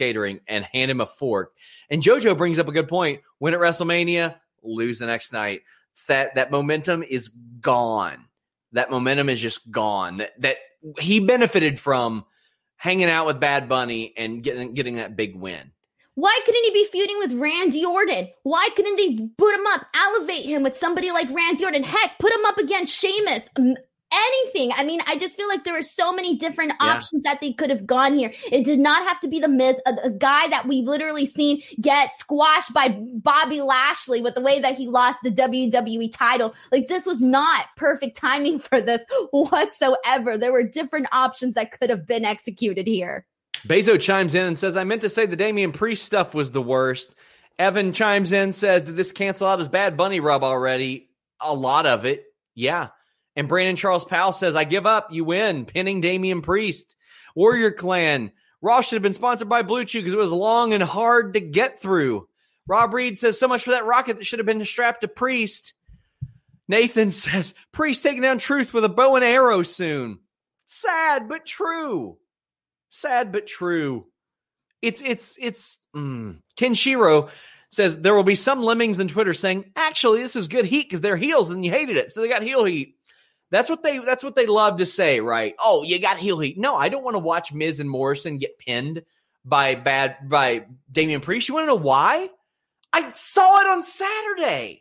and hand him a fork. And JoJo brings up a good point. Win at WrestleMania, lose the next night. It's that momentum is gone. That momentum is just gone. That he benefited from hanging out with Bad Bunny and getting that big win. Why couldn't he be feuding with Randy Orton? Why couldn't they put him up, elevate him with somebody like Randy Orton? Heck, put him up against Sheamus. Anything. I mean, I just feel like there were so many different options that they could have gone here. It did not have to be the Miz, a guy that we've literally seen get squashed by Bobby Lashley with the way that he lost the WWE title. Like, this was not perfect timing for this whatsoever. There were different options that could have been executed here. Bezo chimes in and says, I meant to say the Damian Priest stuff was the worst. Evan chimes in, says, did this cancel out his Bad Bunny rub already? A lot of it, yeah. And Brandon Charles Powell says, I give up. You win. Pinning Damian Priest. Warrior Clan. Raw should have been sponsored by Blue Chew because it was long and hard to get through. Rob Reed says, so much for that rocket that should have been strapped to Priest. Nathan says, Priest taking down Truth with a bow and arrow soon. Sad, but true. Sad but true. Kenshiro says there will be some lemmings on Twitter saying, actually, this is good heat because they're heels and you hated it, so they got heel heat. That's what they love to say, right? Oh, you got heel heat. No, I don't want to watch Miz and Morrison get pinned by Damian Priest. You want to know why? I saw it on Saturday.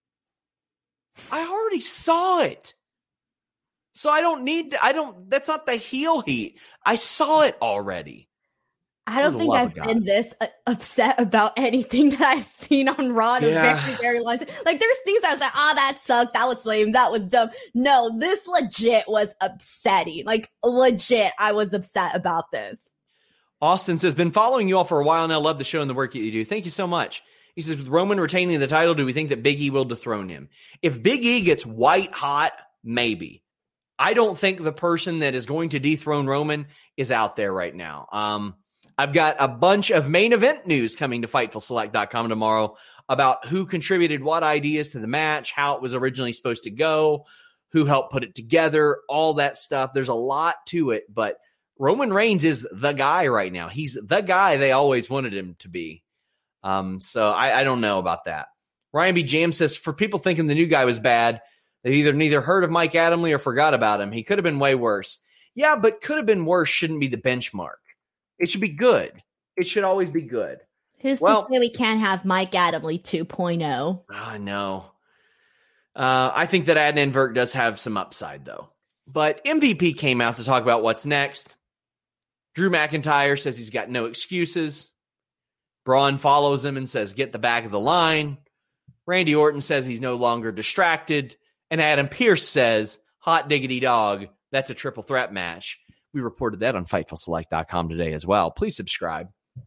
I already saw it. So that's not the heel heat. I saw it already. I don't think I've been this upset about anything that I've seen on Raw in a very, very long time. Like, there's things I was like, that sucked. That was lame. That was dumb. No, this legit was upsetting. Like, legit, I was upset about this. Austin says, been following you all for a while now. Love the show and the work that you do. Thank you so much. He says, with Roman retaining the title, do we think that Big E will dethrone him? If Big E gets white hot, maybe. I don't think the person that is going to dethrone Roman is out there right now. I've got a bunch of main event news coming to FightfulSelect.com tomorrow about who contributed what ideas to the match, how it was originally supposed to go, who helped put it together, all that stuff. There's a lot to it, but Roman Reigns is the guy right now. He's the guy they always wanted him to be. So I don't know about that. Ryan B. Jam says, for people thinking the new guy was bad, they either neither heard of Mike Adamle or forgot about him. He could have been way worse. Yeah, but could have been worse shouldn't be the benchmark. It should be good. It should always be good. Who's to say we can't have Mike Adamle 2.0? I know. I think that Adnan Virk does have some upside, though. But MVP came out to talk about what's next. Drew McIntyre says he's got no excuses. Braun follows him and says, get the back of the line. Randy Orton says he's no longer distracted. And Adam Pearce says, hot diggity dog, that's a triple threat match. We reported that on FightfulSelect.com today as well. Please subscribe.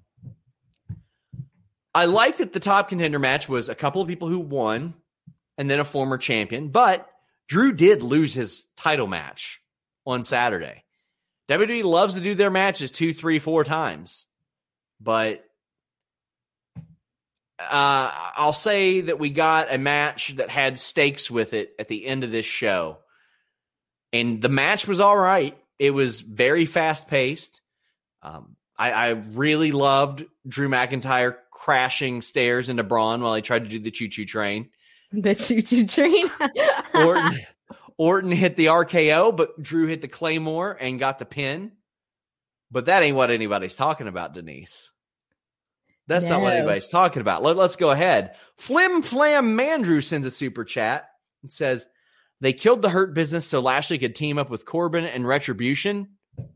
I like that the top contender match was a couple of people who won and then a former champion, but Drew did lose his title match on Saturday. WWE loves to do their matches 2, 3, 4 times, but I'll say that we got a match that had stakes with it at the end of this show, and the match was all right. It was very fast-paced. I really loved Drew McIntyre crashing stairs into Braun while he tried to do the choo-choo train. The choo-choo train. Orton hit the RKO, but Drew hit the Claymore and got the pin. But that ain't what anybody's talking about, Denise. That's not what anybody's talking about. Let's go ahead. Flim Flam Mandrew sends a super chat and says, they killed the Hurt Business so Lashley could team up with Corbin and Retribution.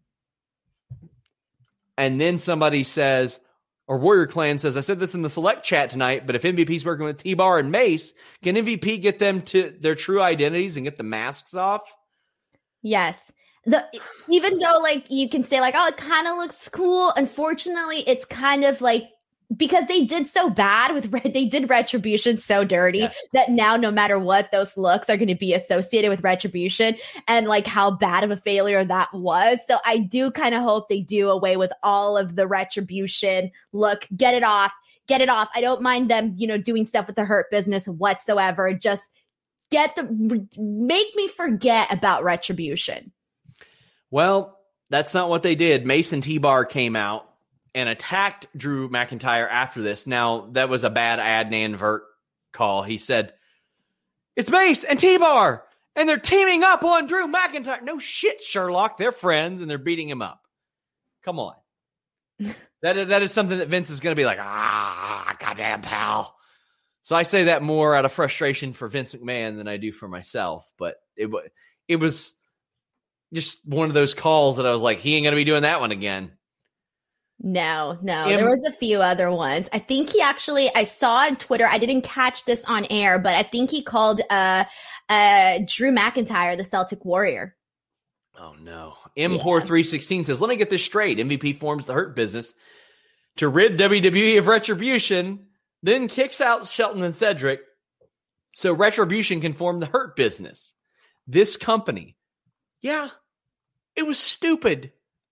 And then somebody says, or Warrior Clan says, I said this in the select chat tonight, but if MVP's working with T-Bar and Mace, can MVP get them to their true identities and get the masks off? Yes. Even though, like, you can say, like, oh, it kind of looks cool. Unfortunately, it's kind of like, because they did so bad with they did Retribution so dirty that now no matter what, those looks are going to be associated with Retribution, and like how bad of a failure that was. So I do kind of hope they do away with all of the Retribution look. Get it off. I don't mind them, doing stuff with the Hurt Business whatsoever. Just make me forget about Retribution. Well, that's not what they did. Mason T-Bar came out and attacked Drew McIntyre after this. Now, that was a bad Adnan Virk call. He said, it's Mace and T-Bar, and they're teaming up on Drew McIntyre. No shit, Sherlock. They're friends, and they're beating him up. Come on. That is something that Vince is going to be like, goddamn, pal. So I say that more out of frustration for Vince McMahon than I do for myself. But it was just one of those calls that I was like, he ain't going to be doing that one again. No. There was a few other ones. I think I saw on Twitter, I didn't catch this on air, but I think he called Drew McIntyre the Celtic Warrior. Oh, no. Impor316 says, let me get this straight. MVP forms the Hurt Business to rid WWE of Retribution, then kicks out Shelton and Cedric so Retribution can form the Hurt Business. This company. Yeah, it was stupid.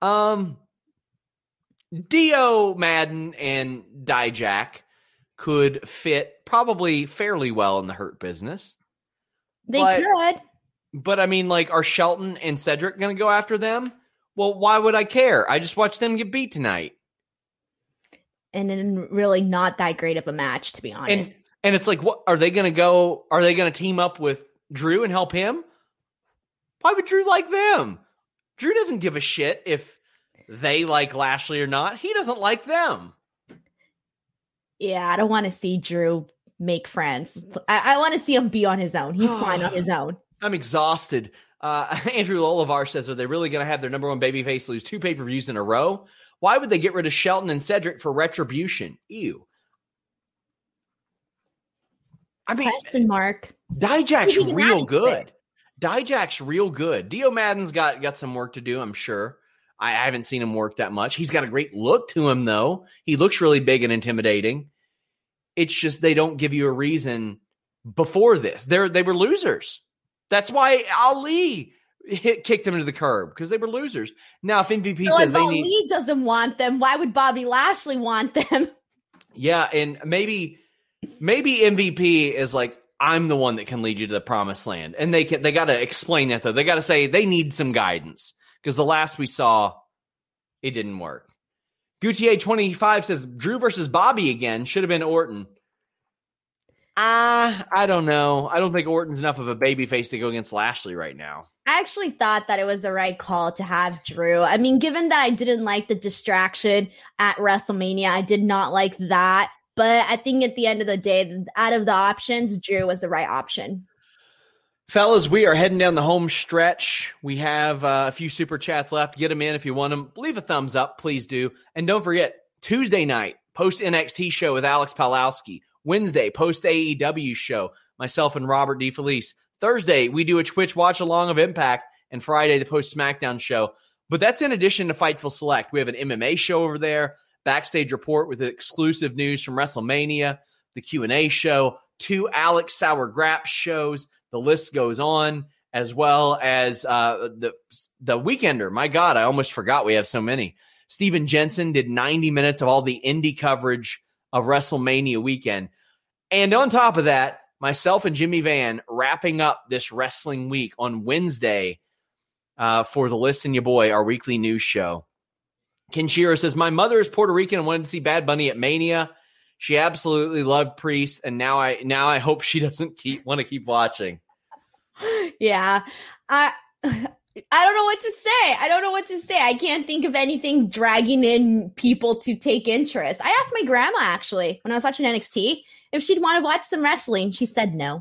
Dio Madden and Dijak could fit probably fairly well in the Hurt Business. They could. But I mean, like, are Shelton and Cedric going to go after them? Well, why would I care? I just watched them get beat tonight. And then really not that great of a match, to be honest. And it's like, what are they going to go? Are they going to team up with Drew and help him? Why would Drew like them? Drew doesn't give a shit if they like Lashley or not. He doesn't like them. Yeah, I don't want to see Drew make friends. I want to see him be on his own. He's fine on his own. I'm exhausted. Andrew Lolivar says, are they really going to have their number one babyface lose 2 pay-per-views in a row? Why would they get rid of Shelton and Cedric for Retribution? Ew. I mean, question mark. Dijak's real good. Dijak's real good. Dio Madden's got some work to do, I'm sure. I haven't seen him work that much. He's got a great look to him, though. He looks really big and intimidating. It's just they don't give you a reason before this. They were losers. That's why Ali kicked them to the curb, because they were losers. Now, if MVP says they need... Ali doesn't want them, why would Bobby Lashley want them? Yeah, and maybe MVP is like, I'm the one that can lead you to the promised land. And they got to explain that, though. They got to say they need some guidance, because the last we saw, it didn't work. Gutier 25 says, Drew versus Bobby again. Should have been Orton. I don't know. I don't think Orton's enough of a babyface to go against Lashley right now. I actually thought that it was the right call to have Drew. I mean, given that I didn't like the distraction at WrestleMania, I did not like that. But I think at the end of the day, out of the options, Drew was the right option. Fellas, we are heading down the home stretch. We have a few super chats left. Get them in if you want them. Leave a thumbs up, please do. And don't forget, Tuesday night, post-NXT show with Alex Palowski. Wednesday, post-AEW show, myself and Robert DeFelice. Thursday, we do a Twitch watch-along of Impact. And Friday, the post-SmackDown show. But that's in addition to Fightful Select. We have an MMA show over there, Backstage Report with exclusive news from WrestleMania, the Q&A show, 2 Alex Sour Grap shows. The list goes on, as well as the Weekender. My God, I almost forgot we have so many. Steven Jensen did 90 minutes of all the indie coverage of WrestleMania weekend. And on top of that, myself and Jimmy Van wrapping up this wrestling week on Wednesday for the List and Your Boy, our weekly news show. Ken Shearer says, my mother is Puerto Rican and wanted to see Bad Bunny at Mania. She absolutely loved Priest, and now I hope she doesn't want to keep watching. Yeah. I don't know what to say. I can't think of anything dragging in people to take interest. I asked my grandma, actually, when I was watching NXT, if she'd want to watch some wrestling. She said no.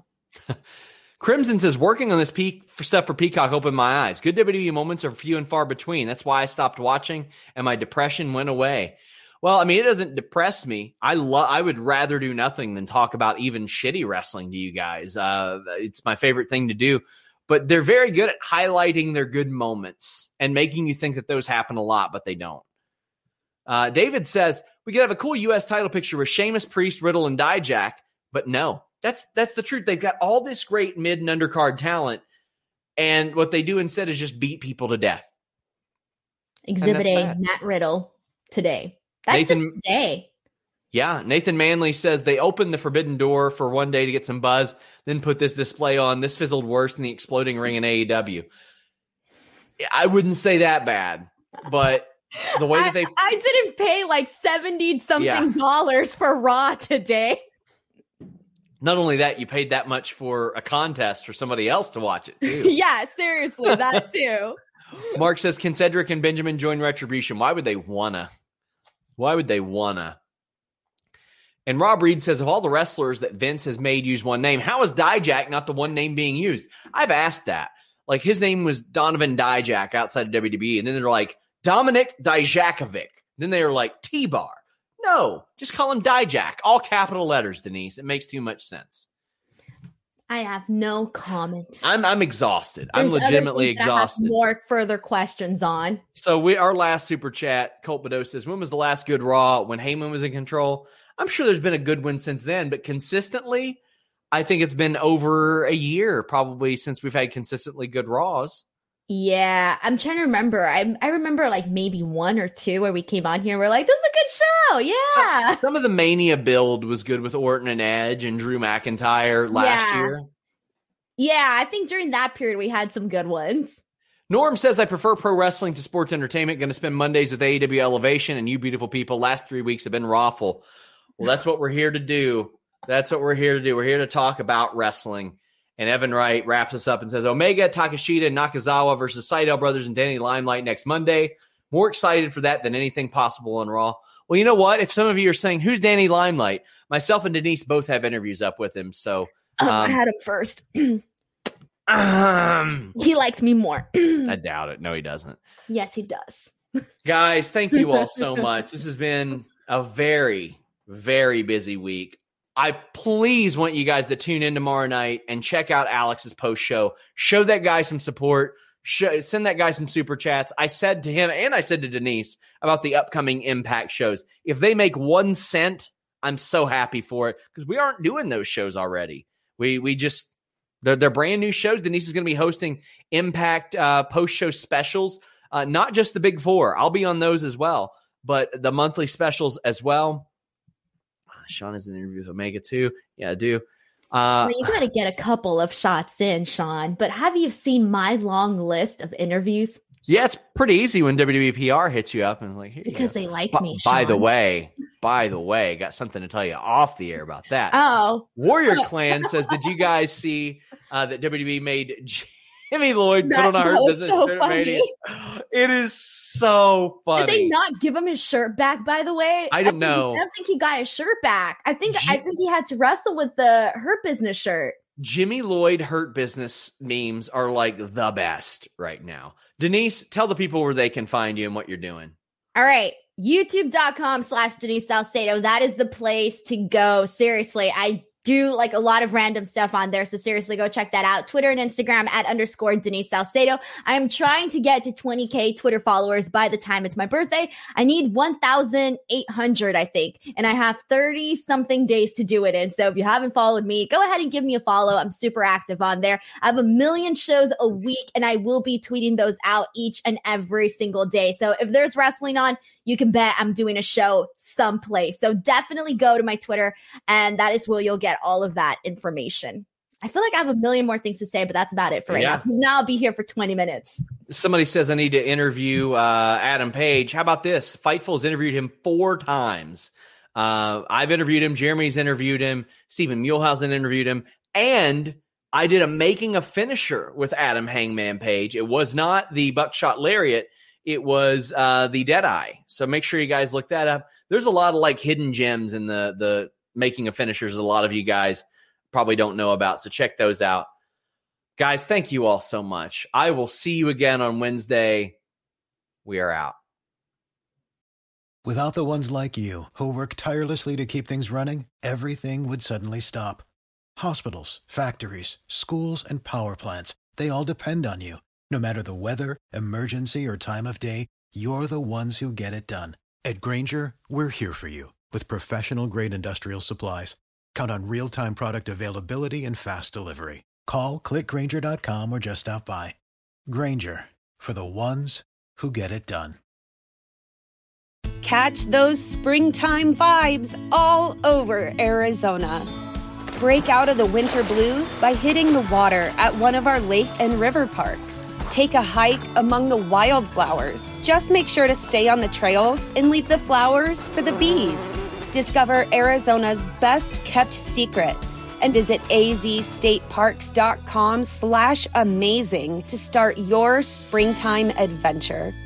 Crimson says, working on this stuff for Peacock opened my eyes. Good WWE moments are few and far between. That's why I stopped watching, and my depression went away. Well, I mean, it doesn't depress me. I would rather do nothing than talk about even shitty wrestling to you guys. It's my favorite thing to do. But they're very good at highlighting their good moments and making you think that those happen a lot, but they don't. David says, we could have a cool U.S. title picture with Sheamus, Priest, Riddle, and Dijak. But no, that's the truth. They've got all this great mid and undercard talent, and what they do instead is just beat people to death. Exhibit A, Matt Riddle today. That's Nathan, just today. Yeah, Nathan Manley says they opened the forbidden door for one day to get some buzz, then put this display on. This fizzled worse than the exploding ring in AEW. I wouldn't say that bad, but the way that I didn't pay like $70-something dollars for Raw today. Not only that, you paid that much for a contest for somebody else to watch it, too. Yeah, seriously, that too. Mark says, can Cedric and Benjamin join Retribution? Why would they wanna? And Rob Reed says, of all the wrestlers that Vince has made use one name, how is Dijak not the one name being used? I've asked that. Like, his name was Donovan Dijak outside of WWE, and then they're like, Dominic Dijakovic. Then they were like, T-Bar. No, just call him Dijak. All capital letters, Denise. It makes too much sense. I have no comment. I'm exhausted. I'm legitimately exhausted. I have more further questions on. So our last super chat, Colt Bedeau says, when was the last good Raw when Heyman was in control? I'm sure there's been a good one since then, but consistently, I think it's been over a year probably since we've had consistently good Raws. Yeah, I'm trying to remember. I remember like maybe 1 or 2 where we came on here and we're like, this is a good show. Yeah. Some of the Mania build was good with Orton and Edge and Drew McIntyre last year. Yeah, I think during that period we had some good ones. Norm says, I prefer pro wrestling to sports entertainment. Going to spend Mondays with AEW Elevation, and you beautiful people, last 3 weeks have been rawful. Well, that's what we're here to do. We're here to talk about wrestling. And Evan Wright wraps us up and says, Omega, Takeshita, and Nakazawa versus Sydal Brothers and Danny Limelight next Monday. More excited for that than anything possible on Raw. Well, you know what? If some of you are saying, who's Danny Limelight? Myself and Denise both have interviews up with him. So I had him first. He likes me more. I doubt it. No, he doesn't. Yes, he does. Guys, thank you all so much. This has been a very, very busy week. I please want you guys to tune in tomorrow night and check out Alex's post show. Show that guy some support. Send that guy some super chats. I said to him and I said to Denise about the upcoming Impact shows. If they make 1 cent, I'm so happy for it because we aren't doing those shows already. We just they're brand new shows. Denise is going to be hosting Impact post show specials, not just the Big Four. I'll be on those as well, but the monthly specials as well. Sean has an interview with Omega too. Yeah, I do. Well, you got to get a couple of shots in, Sean. But have you seen my long list of interviews? Yeah, it's pretty easy when WWE PR hits you up and like, here because they like me. By Sean. the way, got something to tell you off the air about that. Oh, Warrior Clan says, did you guys see that WWE made Jimmy Lloyd put on a Hurt Business shirt? It is so funny. Did they not give him his shirt back, by the way? I don't know. I don't think he got his shirt back. I think he had to wrestle with the Hurt Business shirt. Jimmy Lloyd Hurt Business memes are like the best right now. Denise, tell the people where they can find you and what you're doing. All right. YouTube.com/Denise Salcedo. That is the place to go. Seriously, I do like a lot of random stuff on there. So seriously, go check that out. Twitter and Instagram @_Denise Salcedo. I am trying to get to 20K Twitter followers by the time it's my birthday. I need 1,800, I think. And I have 30 something days to do it in. So if you haven't followed me, go ahead and give me a follow. I'm super active on there. I have 1 million shows a week and I will be tweeting those out each and every single day. So if there's wrestling on, you can bet I'm doing a show someplace. So definitely go to my Twitter, and that is where you'll get all of that information. I feel like I have 1 million more things to say, but that's about it for right now. So now I'll be here for 20 minutes. Somebody says I need to interview Adam Page. How about this? Fightful's interviewed him 4 times. I've interviewed him. Jeremy's interviewed him. Stephen Muehlhausen interviewed him. And I did a making a finisher with Adam Hangman Page. It was not the Buckshot Lariat. It was the Deadeye. So make sure you guys look that up. There's a lot of like hidden gems in the making of finishers a lot of you guys probably don't know about. So check those out. Guys, thank you all so much. I will see you again on Wednesday. We are out. Without the ones like you who work tirelessly to keep things running, everything would suddenly stop. Hospitals, factories, schools, and power plants, they all depend on you. No matter the weather, emergency, or time of day, you're the ones who get it done. At Grainger, we're here for you with professional-grade industrial supplies. Count on real-time product availability and fast delivery. Call, clickgrainger.com, or just stop by. Grainger, for the ones who get it done. Catch those springtime vibes all over Arizona. Break out of the winter blues by hitting the water at one of our lake and river parks. Take a hike among the wildflowers. Just make sure to stay on the trails and leave the flowers for the bees. Discover Arizona's best-kept secret and visit azstateparks.com/amazing to start your springtime adventure.